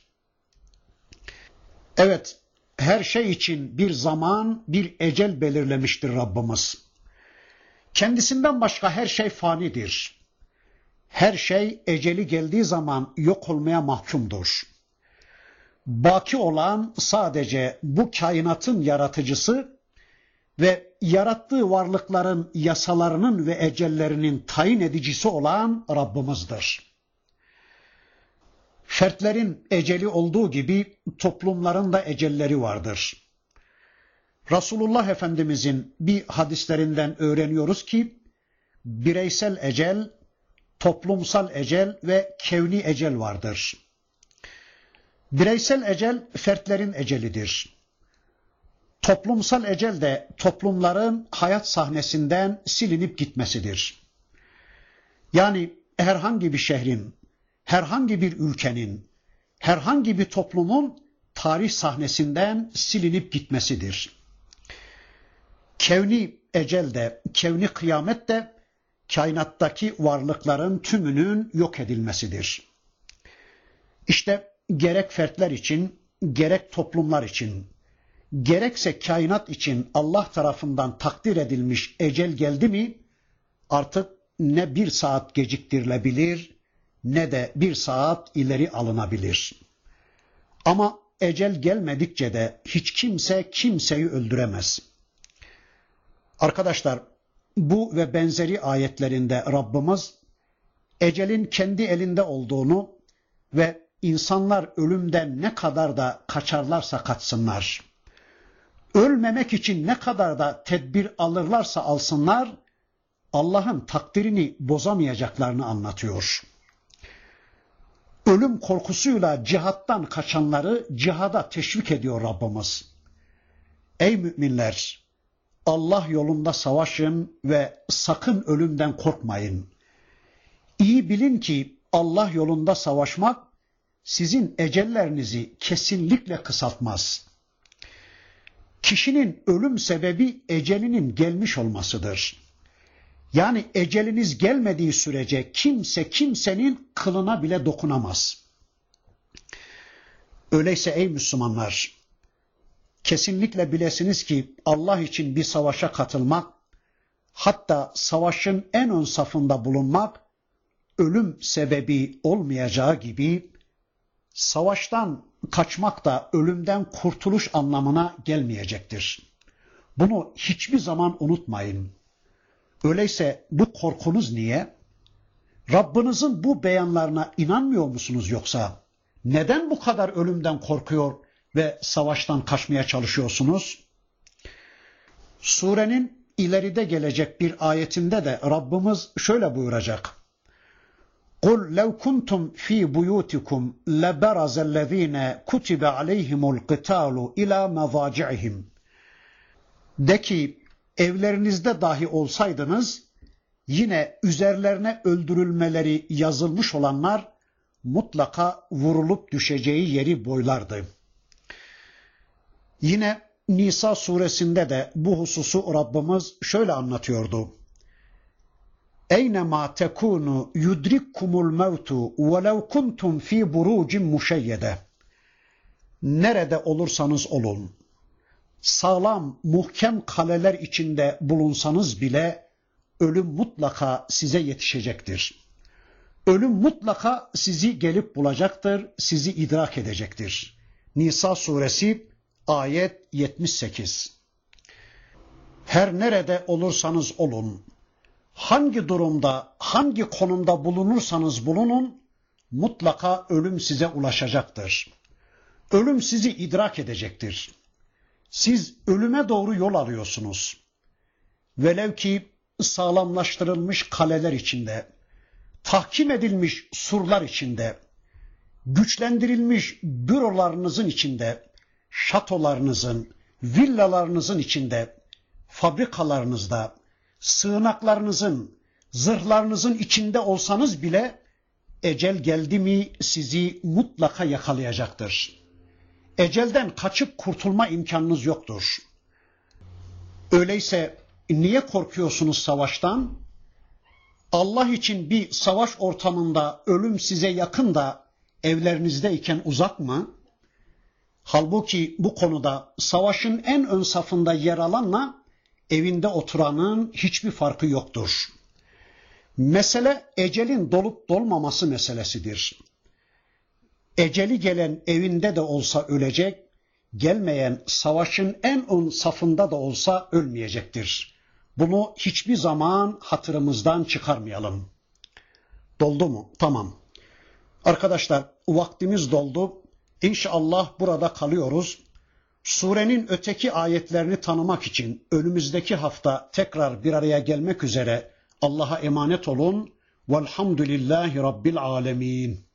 Evet, her şey için bir zaman, bir ecel belirlemiştir Rabbimiz. Kendisinden başka her şey fanidir. Her şey eceli geldiği zaman yok olmaya mahkumdur. Baki olan sadece bu kainatın yaratıcısı ve yarattığı varlıkların yasalarının ve ecellerinin tayin edicisi olan Rabbimizdir. Fertlerin eceli olduğu gibi toplumların da ecelleri vardır. Resulullah Efendimizin bir hadislerinden öğreniyoruz ki bireysel ecel, toplumsal ecel ve kevni ecel vardır. Bireysel ecel fertlerin ecelidir. Toplumsal ecel de toplumların hayat sahnesinden silinip gitmesidir. Yani herhangi bir şehrin, herhangi bir ülkenin, herhangi bir toplumun tarih sahnesinden silinip gitmesidir. Kevni ecel de, kevni kıyamet de kainattaki varlıkların tümünün yok edilmesidir. İşte gerek fertler için, gerek toplumlar için, gerekse kainat için Allah tarafından takdir edilmiş ecel geldi mi, artık ne bir saat geciktirilebilir, ne de bir saat ileri alınabilir. Ama ecel gelmedikçe de hiç kimse kimseyi öldüremez. Arkadaşlar, bu ve benzeri ayetlerinde Rabbimiz ecelin kendi elinde olduğunu ve insanlar ölümden ne kadar da kaçarlarsa kaçsınlar, ölmemek için ne kadar da tedbir alırlarsa alsınlar, Allah'ın takdirini bozamayacaklarını anlatıyor. Ölüm korkusuyla cihattan kaçanları cihada teşvik ediyor Rabbimiz. Ey müminler! Allah yolunda savaşın ve sakın ölümden korkmayın. İyi bilin ki Allah yolunda savaşmak sizin ecellerinizi kesinlikle kısaltmaz. Kişinin ölüm sebebi ecelinin gelmiş olmasıdır. Yani eceliniz gelmediği sürece kimse kimsenin kılına bile dokunamaz. Öyleyse ey Müslümanlar, kesinlikle bilesiniz ki Allah için bir savaşa katılmak, hatta savaşın en ön safında bulunmak, ölüm sebebi olmayacağı gibi, savaştan kaçmak da ölümden kurtuluş anlamına gelmeyecektir. Bunu hiçbir zaman unutmayın. Öyleyse bu korkunuz niye? Rabbinizin bu beyanlarına inanmıyor musunuz yoksa? Neden bu kadar ölümden korkuyor ve savaştan kaçmaya çalışıyorsunuz? Surenin ileride gelecek bir ayetinde de Rabbimiz şöyle buyuracak. قُلْ لَوْ كُنْتُمْ ف۪ي بُيُوتِكُمْ لَبَرَزَ الَّذ۪ينَ كُتِبَ عَلَيْهِمُ الْقِتَالُ اِلَى مَضَاجِعِهِمْ. De ki, evlerinizde dahi olsaydınız, yine üzerlerine öldürülmeleri yazılmış olanlar mutlaka vurulup düşeceği yeri boylardı. Yine Nisa suresinde de bu hususu Rabbimiz şöyle anlatıyordu. Eynema tekunu yudrikkumul mevtu velev kuntum fi burucin muşeyyede. Nerede olursanız olun, sağlam, muhkem kaleler içinde bulunsanız bile ölüm mutlaka size yetişecektir. Ölüm mutlaka sizi gelip bulacaktır, sizi idrak edecektir. Nisa suresi ayet yetmiş sekiz. Her nerede olursanız olun, hangi durumda, hangi konumda bulunursanız bulunun, mutlaka ölüm size ulaşacaktır. Ölüm sizi idrak edecektir. Siz ölüme doğru yol alıyorsunuz. Velev ki sağlamlaştırılmış kaleler içinde, tahkim edilmiş surlar içinde, güçlendirilmiş bürolarınızın içinde, şatolarınızın, villalarınızın içinde, fabrikalarınızda, sığınaklarınızın, zırhlarınızın içinde olsanız bile ecel geldi mi sizi mutlaka yakalayacaktır. Ecelden kaçıp kurtulma imkanınız yoktur. Öyleyse niye korkuyorsunuz savaştan? Allah için bir savaş ortamında ölüm size yakın da evlerinizdeyken uzak mı? Halbuki bu konuda savaşın en ön safında yer alanla evinde oturanın hiçbir farkı yoktur. Mesele ecelin dolup dolmaması meselesidir. Eceli gelen evinde de olsa ölecek, gelmeyen savaşın en ön safında da olsa ölmeyecektir. Bunu hiçbir zaman hatırımızdan çıkarmayalım. Doldu mu? Tamam. Arkadaşlar, vaktimiz doldu. İnşallah burada kalıyoruz. Surenin öteki ayetlerini tanımak için önümüzdeki hafta tekrar bir araya gelmek üzere Allah'a emanet olun. Velhamdülillahi Rabbil alemin.